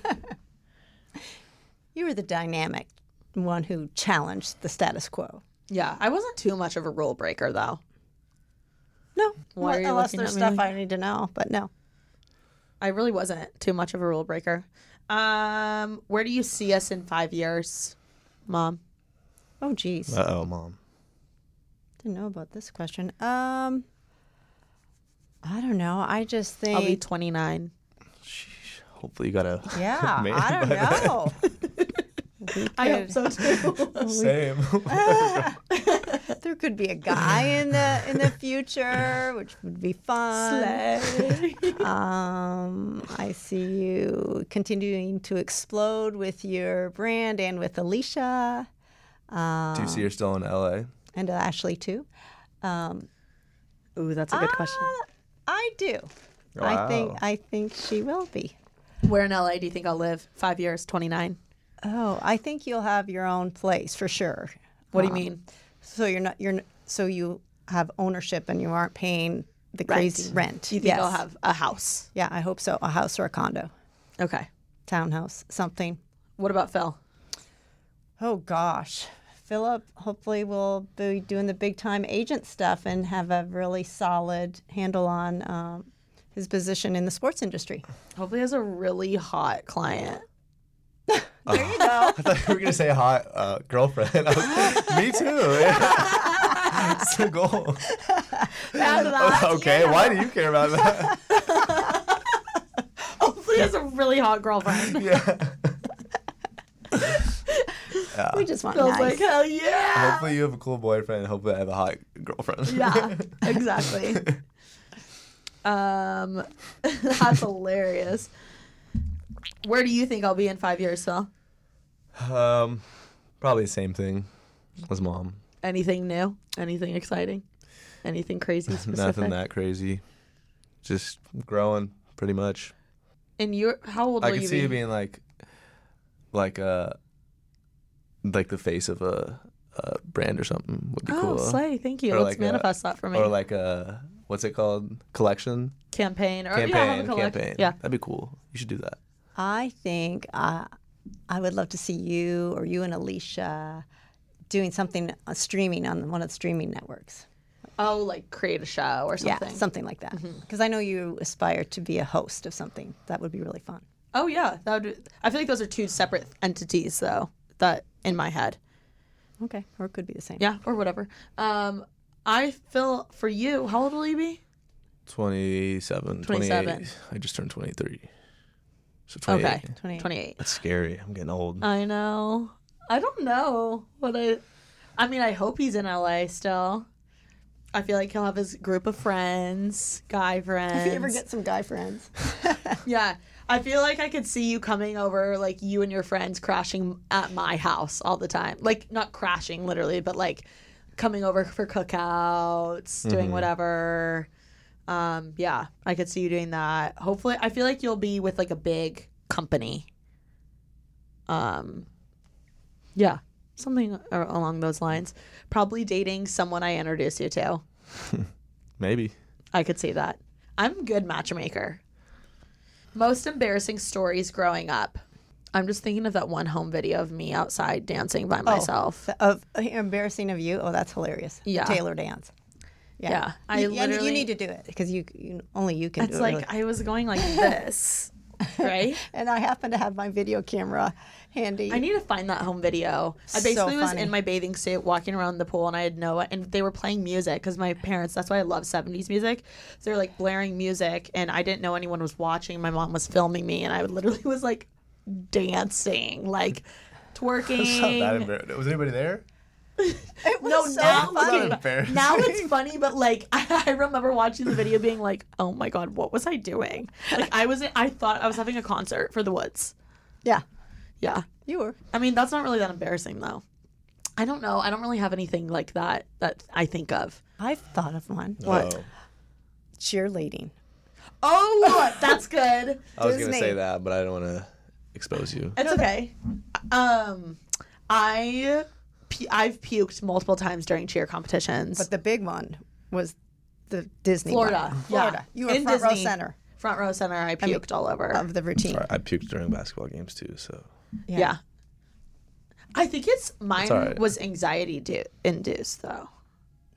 You were the dynamic one who challenged the status quo. Yeah, I wasn't too much of a rule breaker though. No, Why are you unless looking there's at me stuff like- I need to know, but no. I really wasn't too much of a rule breaker. Um, where do you see us in five years, Mom? Oh, geez. Uh oh, Mom. Didn't know about this question. Um, I don't know. I just think. I'll be twenty-nine. Sheesh. Hopefully you got a Yeah, man I don't by then. know. We I hope could- so too. Same. There could be a guy in the in the future, which would be fun. Slay. Um, I see you continuing to explode with your brand and with Alicia Do you see her still in L A? and Ashley too. Um, Ooh, that's a good uh, question. I do. I think Wow. I think she will be. Where in L A do you think I'll live? Five years, twenty-nine. Oh, I think you'll have your own place for sure. What do you Um, mean? So you're not you're n- so you have ownership and you aren't paying the crazy rent. Do you think Yes. I'll have a house? Yeah, I hope so. A house or a condo, Okay. townhouse, something. What about Phil? Oh gosh, Philip hopefully will be doing the big time agent stuff and have a really solid handle on um, his position in the sports industry. Hopefully, he has a really hot client. There you go. I thought you were gonna say hot uh, girlfriend. I was- Me too. Yeah. It's the goal. Okay, why do you care about that? Hopefully, he has a really hot girlfriend. Yeah. We just want Phil's nice. like, hell yeah. Hopefully you have a cool boyfriend. And hopefully I have a hot girlfriend. Yeah, exactly. Um, that's hilarious. Where do you think I'll be in five years, Phil? Um, probably the same thing as Mom. Anything new? Anything exciting? Anything crazy specific? Nothing that crazy. Just growing, pretty much. And you're how old I will could you see be? you being like, like a, like the face of a, a brand or something would be oh, cool. slay! Thank you. Or Let's like a- manifest that for me. Or like a, what's it called? Collection? campaign or Campaign, yeah, have a collect- campaign. Yeah. That'd be cool. You should do that. I think uh, I would love to see you or you and Alicia doing something uh, streaming on one of the streaming networks. Oh, like create a show or something. Yeah, something like that. Because I know you aspire to be a host of something. That would be really fun. Oh yeah, that would. I feel like those are two separate entities, though. That in my head. Okay, or it could be the same. Yeah, or whatever. Um, I feel for you. How old will you be? twenty-seven, twenty-seven. twenty-eight. I just turned twenty-three. So twenty-eight. Okay, twenty-eight. twenty-eight. That's scary. I'm getting old. I know. I don't know what I. I mean, I hope he's in L A still. I feel like he'll have his group of friends, guy friends. If you ever get some guy friends. Yeah. I feel like I could see you coming over, like you and your friends crashing at my house all the time. Like, not crashing literally, but like coming over for cookouts, doing whatever. Um, yeah, I could see you doing that. Hopefully, I feel like you'll be with like a big company. Um, yeah, something a- along those lines. Probably dating someone I introduced you to. Maybe. I could see that. I'm a good matchmaker. Most embarrassing stories growing up. I'm just thinking of that one home video of me outside dancing by myself. Of embarrassing of you? Oh, that's hilarious. Yeah. The Taylor dance. Yeah, I you, and literally- you need to do it because you, you only you can It's do it. like really. I was going like this, right? And I happen to have my video camera handy. I need to find that home video. I So basically was funny. in my bathing suit walking around the pool, and I had no, and they were playing music because my parents. That's why I love seventies music. So they're like blaring music, and I didn't know anyone was watching. My mom was filming me, and I literally was like dancing, like twerking. It's not that embarrassing. Was anybody there? It was No, so now funny. Not embarrassing. Now it's funny, but like I, I remember watching the video, being like, "Oh my god, what was I doing?" Like I was, I thought I was having a concert for the Woods. Yeah, Yeah, you were. I mean that's not really that embarrassing though. I don't know. I don't really have anything like that that I think of. I've thought of one. What? Oh. Cheerleading. Oh, that's good. I was going to Disney. say that, but I don't want to expose you. It's okay. Um, I pu- I've puked multiple times during cheer competitions. But the big one was the Disney Florida, one. yeah. Florida. You were In front row Disney. center Front row center, I puked all over. of the routine. Sorry, I puked during basketball games too, so. Yeah. I think it's mine all right. was anxiety du- induced though.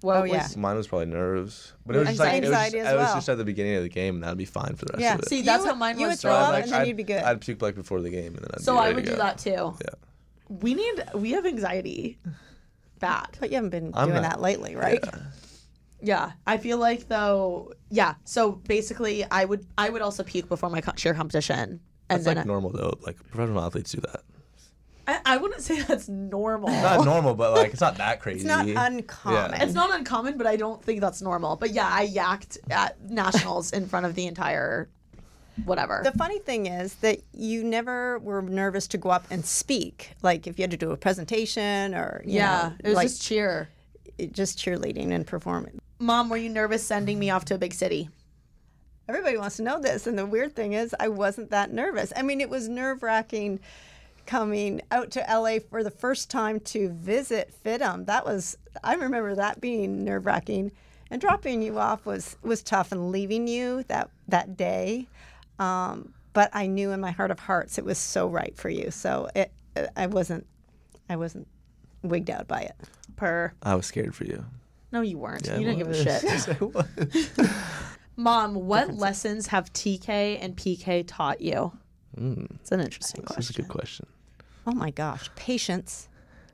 What Oh, was, yeah. Mine was probably nerves, but it was just like it was, Anxiety just, as it was well. just at the beginning of the game, and that'd be fine for the rest Yeah. of it. See, that's You- how mine you was. would throw so up I'd and then I'd, you'd be good. I'd puke like before the game, and then I'd So be I ready would to do go. that too. Yeah. We need. We have anxiety. Bad. But you haven't been I'm doing not- that lately, right? Yeah. Yeah, I feel like though. Yeah. So basically, I would. I would also puke before my co- cheer competition, and That's then like I- normal though. Like professional athletes do that. I, I wouldn't say that's normal. Not normal, but like it's not that crazy. It's not uncommon. Yeah. It's not uncommon, but I don't think that's normal. But yeah, I yacked at nationals in front of the entire whatever. The funny thing is that you never were nervous to go up and speak. Like if you had to do a presentation or you yeah, know, it was like just cheer. it- just cheerleading and performing. Mom, were you nervous sending me off to a big city? Everybody wants to know this, and the weird thing is, I wasn't that nervous. I mean, it was nerve wracking coming out to L A for the first time to visit F I T M. That was, I remember that being nerve wracking, and dropping you off was was tough, and leaving you that that day. Um, but I knew in my heart of hearts it was so right for you. So it, I wasn't, I wasn't wigged out by it. Per. I was scared for you. No, you weren't. Yeah, you I didn't was. give a shit. I was. Mom, what lessons have T K and P K taught you? Mm, It's an interesting that's a question. good question. Oh my gosh, patience.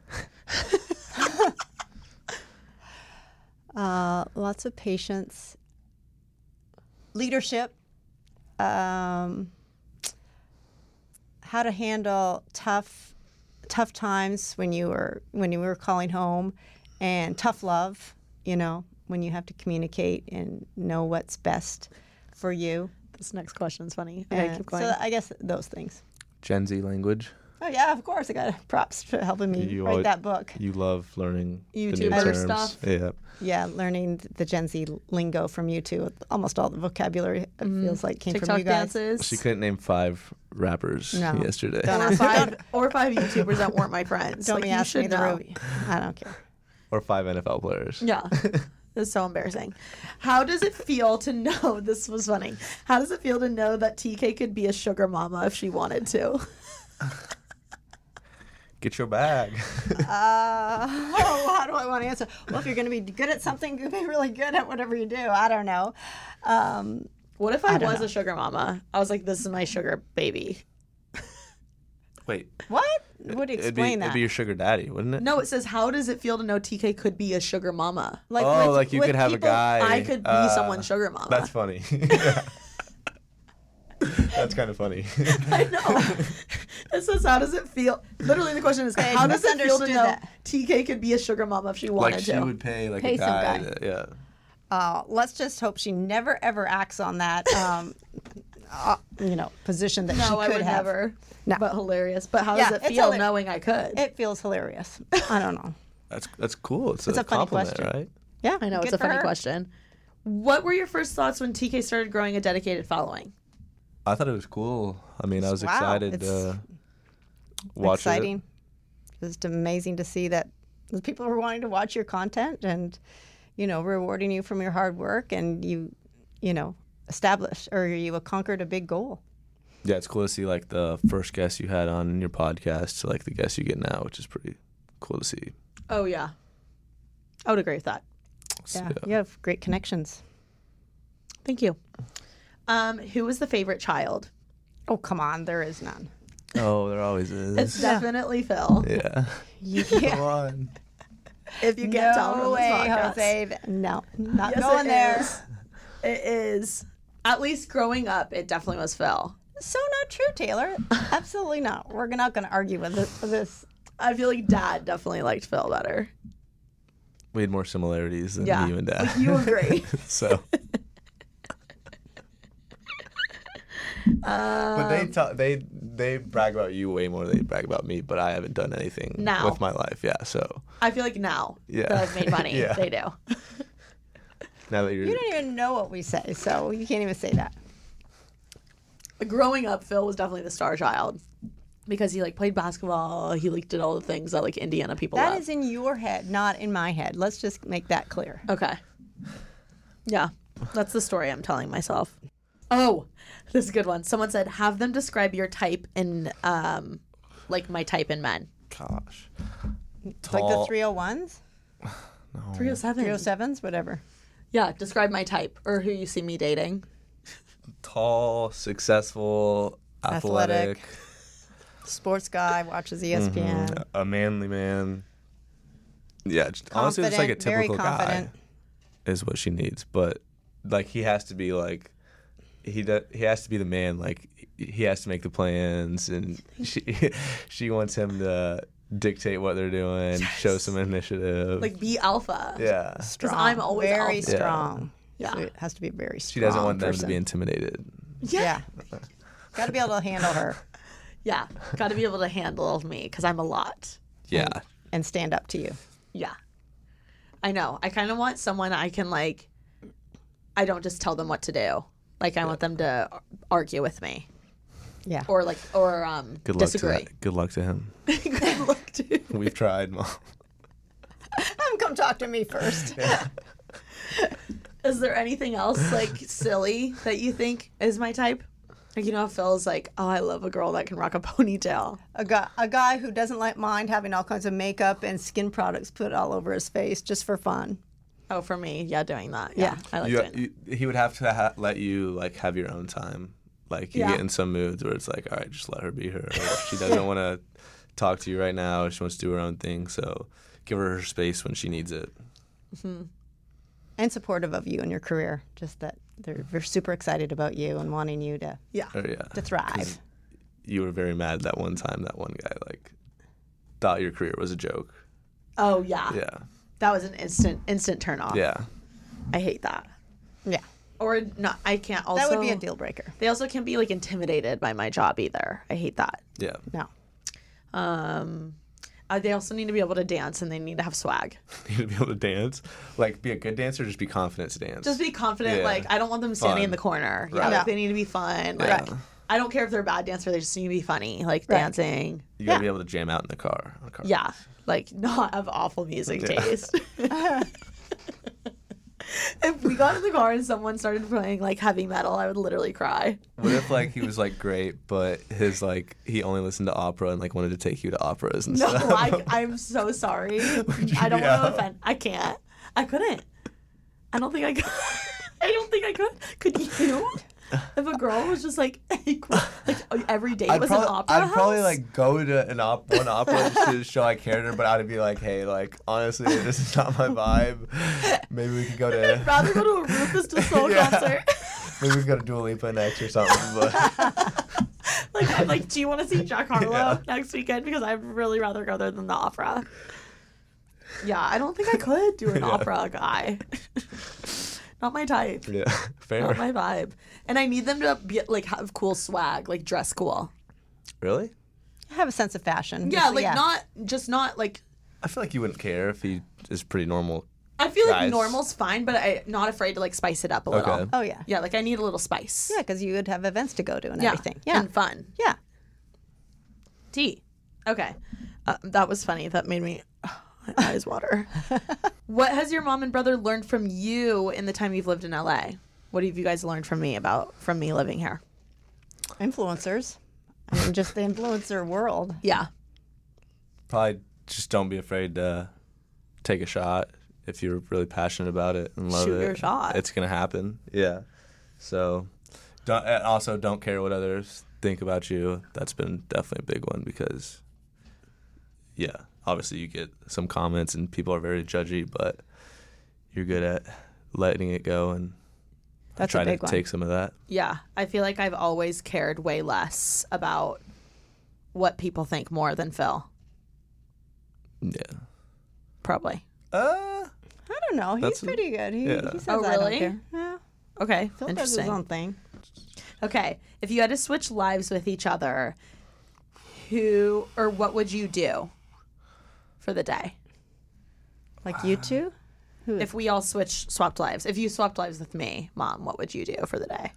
uh, lots of patience. Leadership. Um, how to handle tough, tough times when you were when you were calling home, and tough love. You know, when you have to communicate and know what's best for you. This next question is funny. I gotta And keep going. so I guess those things. Gen Z language. Oh yeah, of course. I got props for helping me You write always- that book. You love learning the new YouTuber terms. stuff. Yeah. Yeah, learning the Gen Z lingo from you too. Almost all the vocabulary it feels like came TikTok from you guys. dances. She couldn't name five rappers No. yesterday. Don't or ask me. five, Don't, or five YouTubers that weren't my friends. don't like, me you ask me should the know. Ruby. I don't care. Or five N F L players. Yeah. It's so embarrassing. How does it feel to know, this was funny, how does it feel to know that T K could be a sugar mama if she wanted to? Get your bag. Uh, oh, how do I want to answer? Well, if you're going to be good at something, you'll be really good at whatever you do. I don't know. Um, What if I, I don't was know. a sugar mama? I was like, this is my sugar baby. Wait. what? Would It'd be, explain it'd that? be your sugar daddy, wouldn't it? No, it says, how does it feel to know T K could be a sugar mama? like oh, with- like you with could have people- a guy. I could be uh, someone's sugar mama. That's funny. That's kind of funny. I know. It says, how does it feel? Literally, the question is, Okay, how does it feel to misunderstood know that. T K could be a sugar mama if she wanted like she to? would pay like Pay a some guy. guy. to- yeah. Uh, let's just hope she never ever acts on that. Um, uh, you know, position that she No, could I would have. never. No. But hilarious. But how Yeah, does it it's feel hilar- knowing I could? It feels hilarious. I don't know. That's that's cool. It's, It's a, a funny compliment, question. right? Yeah, I know, it's good a for funny her. question. What were your first thoughts when T K started growing a dedicated following? I thought it was cool. I mean, I was Wow, excited it's to watch Exciting. Just amazing to see that the people are wanting to watch your content and, you know, rewarding you from your hard work, and you, you know, established or you conquered a big goal. it. Yeah, it's cool to see like the first guest you had on your podcast to like the guests you get now, which is pretty cool to see. Oh, yeah. I would agree with that. Yeah, Yeah. you have great connections. Thank you. Um, who was the favorite child? Oh, come on, there is none. Oh, there always is. It's definitely Phil. yeah. Yeah. Come on. If you can't tell from no this way, podcast. Jose. No, not Yes, going it there. is. It is. At least growing up, it definitely was Phil. So not true, Taylor. Absolutely not. We're not going to argue with this. With this. I feel like Dad definitely liked Phil better. We had more similarities than Yeah. you and Dad. Like, you agree. so. but they ta- they they brag about you way more than they brag about me. But I haven't done anything Now. with my life. Yeah. So I feel like now Yeah. that I've made money, Yeah. they do. now that you're You don't even know what we say, so you can't even say that. Growing up, Phil was definitely the star child because he like played basketball. He like did all the things that like Indiana people That love. is in your head, not in my head. Let's just make that clear. Okay. Yeah, that's the story I'm telling myself. Oh, this is a good one. Someone said, have them describe your type in, um, like my type in men. gosh. Like the Tall. three oh ones? No. three oh seven. three oh sevens, whatever. Yeah, describe my type or who you see me dating. Tall, successful, athletic, Athletic. Sports guy, watches E S P N. mhm, a manly man. Yeah, just, honestly, just like a Confident, very typical guy confident. is what she needs. But like, he has to be like, he does, he has to be the man. Like, he has to make the plans, and she she wants him to dictate what they're doing, show some initiative. Like, be alpha. yeah, Strong. I'm always very alpha. strong. Yeah. So it has to be very strong. she doesn't want them person. to be intimidated. Yeah. Got to be able to handle her Yeah. Got to be able to handle me because I'm a lot. Yeah, and stand up to you. Yeah. I know. I kind of want someone I can, like, I don't just tell them what to do. Like, I want them to argue with me. Yeah. Or, like, or um, good luck disagree. to that. Good luck to him. Good luck, dude. We've tried, Mom. Have him come talk to me first. Is there anything else, like, silly that you think is my type? Like, you know, Phil's like, oh, I love a girl that can rock a ponytail. A guy, a guy who doesn't like mind having all kinds of makeup and skin products put all over his face just for fun. Oh, for me, yeah, doing that. Yeah, Yeah. I like You, doing that. you, he would have to ha- let you like have your own time. Like, you Yeah. get in some moods where it's like, all right, just let her be her. Or she doesn't want to talk to you right now. She wants to do her own thing. So give her her space when she needs it. And supportive of you and your career. Just that they're, they're super excited about you and wanting you to, Yeah. Or, yeah. to thrive. You were very mad that one time that one guy like thought your career was a joke. Oh, yeah. Yeah. That was an instant, instant turn off. Yeah. I hate that. Yeah. Or not, I can't also. That would be a deal breaker. They also can't be, like, intimidated by my job either. I hate that. Yeah. No. Um, uh, they also need to be able to dance and they need to have swag. You need to be able to dance. Like, be a good dancer, or just be confident to dance. Just be confident. Yeah. Like, I don't want them standing Fun. in the corner. Yeah, Right. like, they need to be fun. Like, Right. I don't care if they're a bad dancer. They just need to be funny. Like, Right. dancing. You gotta Yeah. be able to jam out in the car. On a car Yeah. Like, not have awful music Yeah. taste. If we got in the car and someone started playing, like, heavy metal, I would literally cry. What if like he was like great, but his like he only listened to opera and like wanted to take you to operas and No, stuff? I, I'm so sorry. I don't Yeah. want to offend. I can't. I couldn't. I don't think I could. I don't think I could. Could you? If a girl was just like, like every day I'd was probably, an opera I'd probably house? like go to an op- one opera just to show I cared her, but I'd be like, hey, like honestly, this is not my vibe. Maybe we could go I'd to rather go to a Rufus Du Sol Yeah. concert. maybe we could go to Dua Lipa next or something. But Like, I'm like, do you want to see Jack Harlow Yeah. next weekend? Because I'd really rather go there than the opera. Yeah, I don't think I could do an Yeah. opera guy. Not my type. yeah, fair. Not my vibe. And I need them to be like have cool swag, like dress cool. Really? Have a sense of fashion. Yeah, Just- like not just not like. I feel like you wouldn't care if he is pretty normal. I feel like Guys. normal's fine, but I'm not afraid to like spice it up a little. Okay. Oh, yeah. Yeah, like I need a little spice. Yeah, because you would have events to go to and Yeah, everything. Yeah. and fun. Yeah. Tea. Okay, uh, that was funny. That made me my eyes water. What has your mom and brother learned from you in the time you've lived in L A? What have you guys learned from me about from me living here? Influencers. I mean, just the influencer world. Yeah. Probably just don't be afraid to take a shot if you're really passionate about it and love Shoot it. your shot. It's gonna happen. Yeah. So, don't, and also don't care what others think about you. That's been definitely a big one because, yeah, obviously you get some comments and people are very judgy, but you're good at letting it go and I That's a try big to one. take some of that. Yeah, I feel like I've always cared way less about what people think more than Phil. Yeah. Probably. Uh, I don't know. He's That's a- pretty good. He, yeah. he says Oh, I don't really? care. Yeah. Okay, Phil does his interesting. own thing. Okay, if you had to switch lives with each other, who or what would you do for the day? Like you two? Who? If we all switch swapped lives, if you swapped lives with me, Mom, what would you do for the day?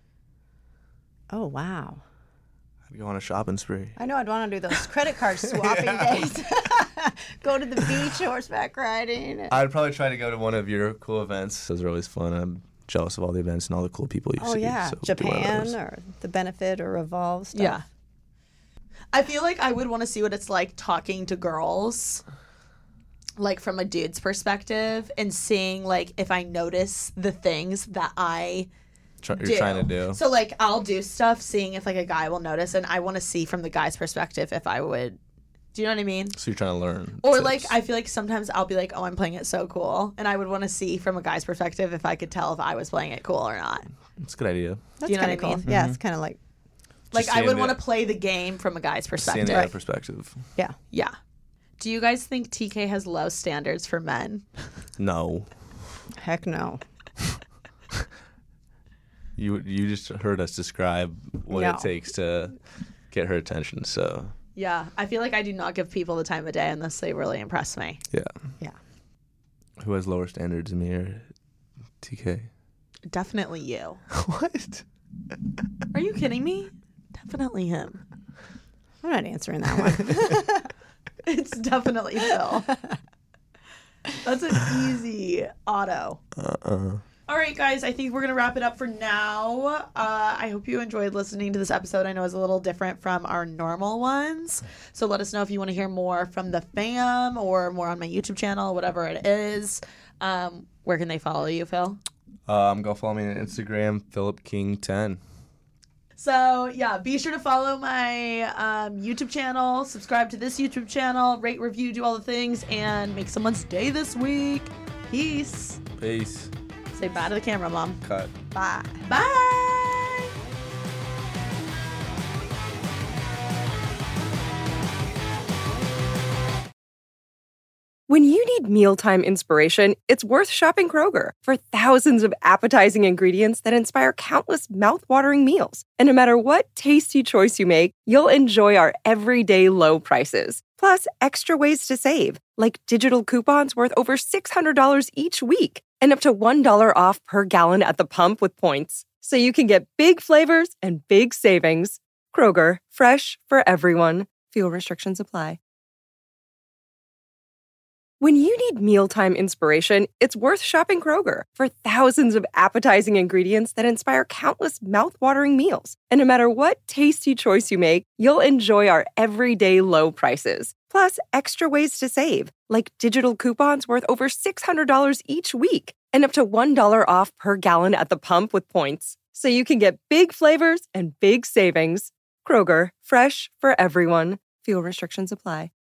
Oh, wow. I'd go on a shopping spree. I know I'd want to do those credit card swapping days. Go to the beach, horseback riding. I'd probably try to go to one of your cool events. Those are always fun. I'm jealous of all the events and all the cool people you Oh, see. yeah. so do one of Japan those. or the Benefit or Revolve stuff. Yeah. I feel like I would want to see what it's like talking to girls like from a dude's perspective and seeing like if I notice the things that I Try, do. You're trying to do. So like I'll do stuff seeing if like a guy will notice, and I want to see from the guy's perspective if I would. Do you know what I mean? So you're trying to learn. Or tips. like I feel like sometimes I'll be like, oh, I'm playing it so cool, and I would want to see from a guy's perspective if I could tell if I was playing it cool or not. It's a good idea. That's you know kind of what I cool. mean? Yeah, Mm-hmm. it's kind of like, Like I seeing would the- want to play the game from a guy's Seeing perspective. the other perspective. yeah. Yeah. Do you guys think T K has low standards for men? No. Heck no. You you just heard us describe what No. it takes to get her attention. So Yeah, I feel like I do not give people the time of day unless they really impress me. yeah. Yeah. Who has lower standards, me or T K? Definitely you. What? Are you kidding me? Definitely him. I'm not answering that one. It's definitely Phil. That's an easy auto. Uh-uh. All right, guys, I think we're going to wrap it up for now. Uh, I hope you enjoyed listening to this episode. I know it's a little different from our normal ones. So let us know if you want to hear more from the fam or more on my YouTube channel, whatever it is. Um, where can they follow you, Phil? Um, go follow me on Instagram, Philip King ten. So, yeah, be sure to follow my um, YouTube channel, subscribe to this YouTube channel, rate, review, do all the things, and make someone's day this week. Peace. Peace. Say bye to the camera, Mom. Cut. Bye. Bye. When you need mealtime inspiration, it's worth shopping Kroger for thousands of appetizing ingredients that inspire countless mouthwatering meals. And no matter what tasty choice you make, you'll enjoy our everyday low prices. Plus, extra ways to save, like digital coupons worth over six hundred dollars each week and up to one dollar off per gallon at the pump with points. So you can get big flavors and big savings. Kroger, fresh for everyone. Fuel restrictions apply. When you need mealtime inspiration, it's worth shopping Kroger for thousands of appetizing ingredients that inspire countless mouthwatering meals. And no matter what tasty choice you make, you'll enjoy our everyday low prices. Plus, extra ways to save, like digital coupons worth over six hundred dollars each week and up to one dollar off per gallon at the pump with points. So you can get big flavors and big savings. Kroger, fresh for everyone. Fuel restrictions apply.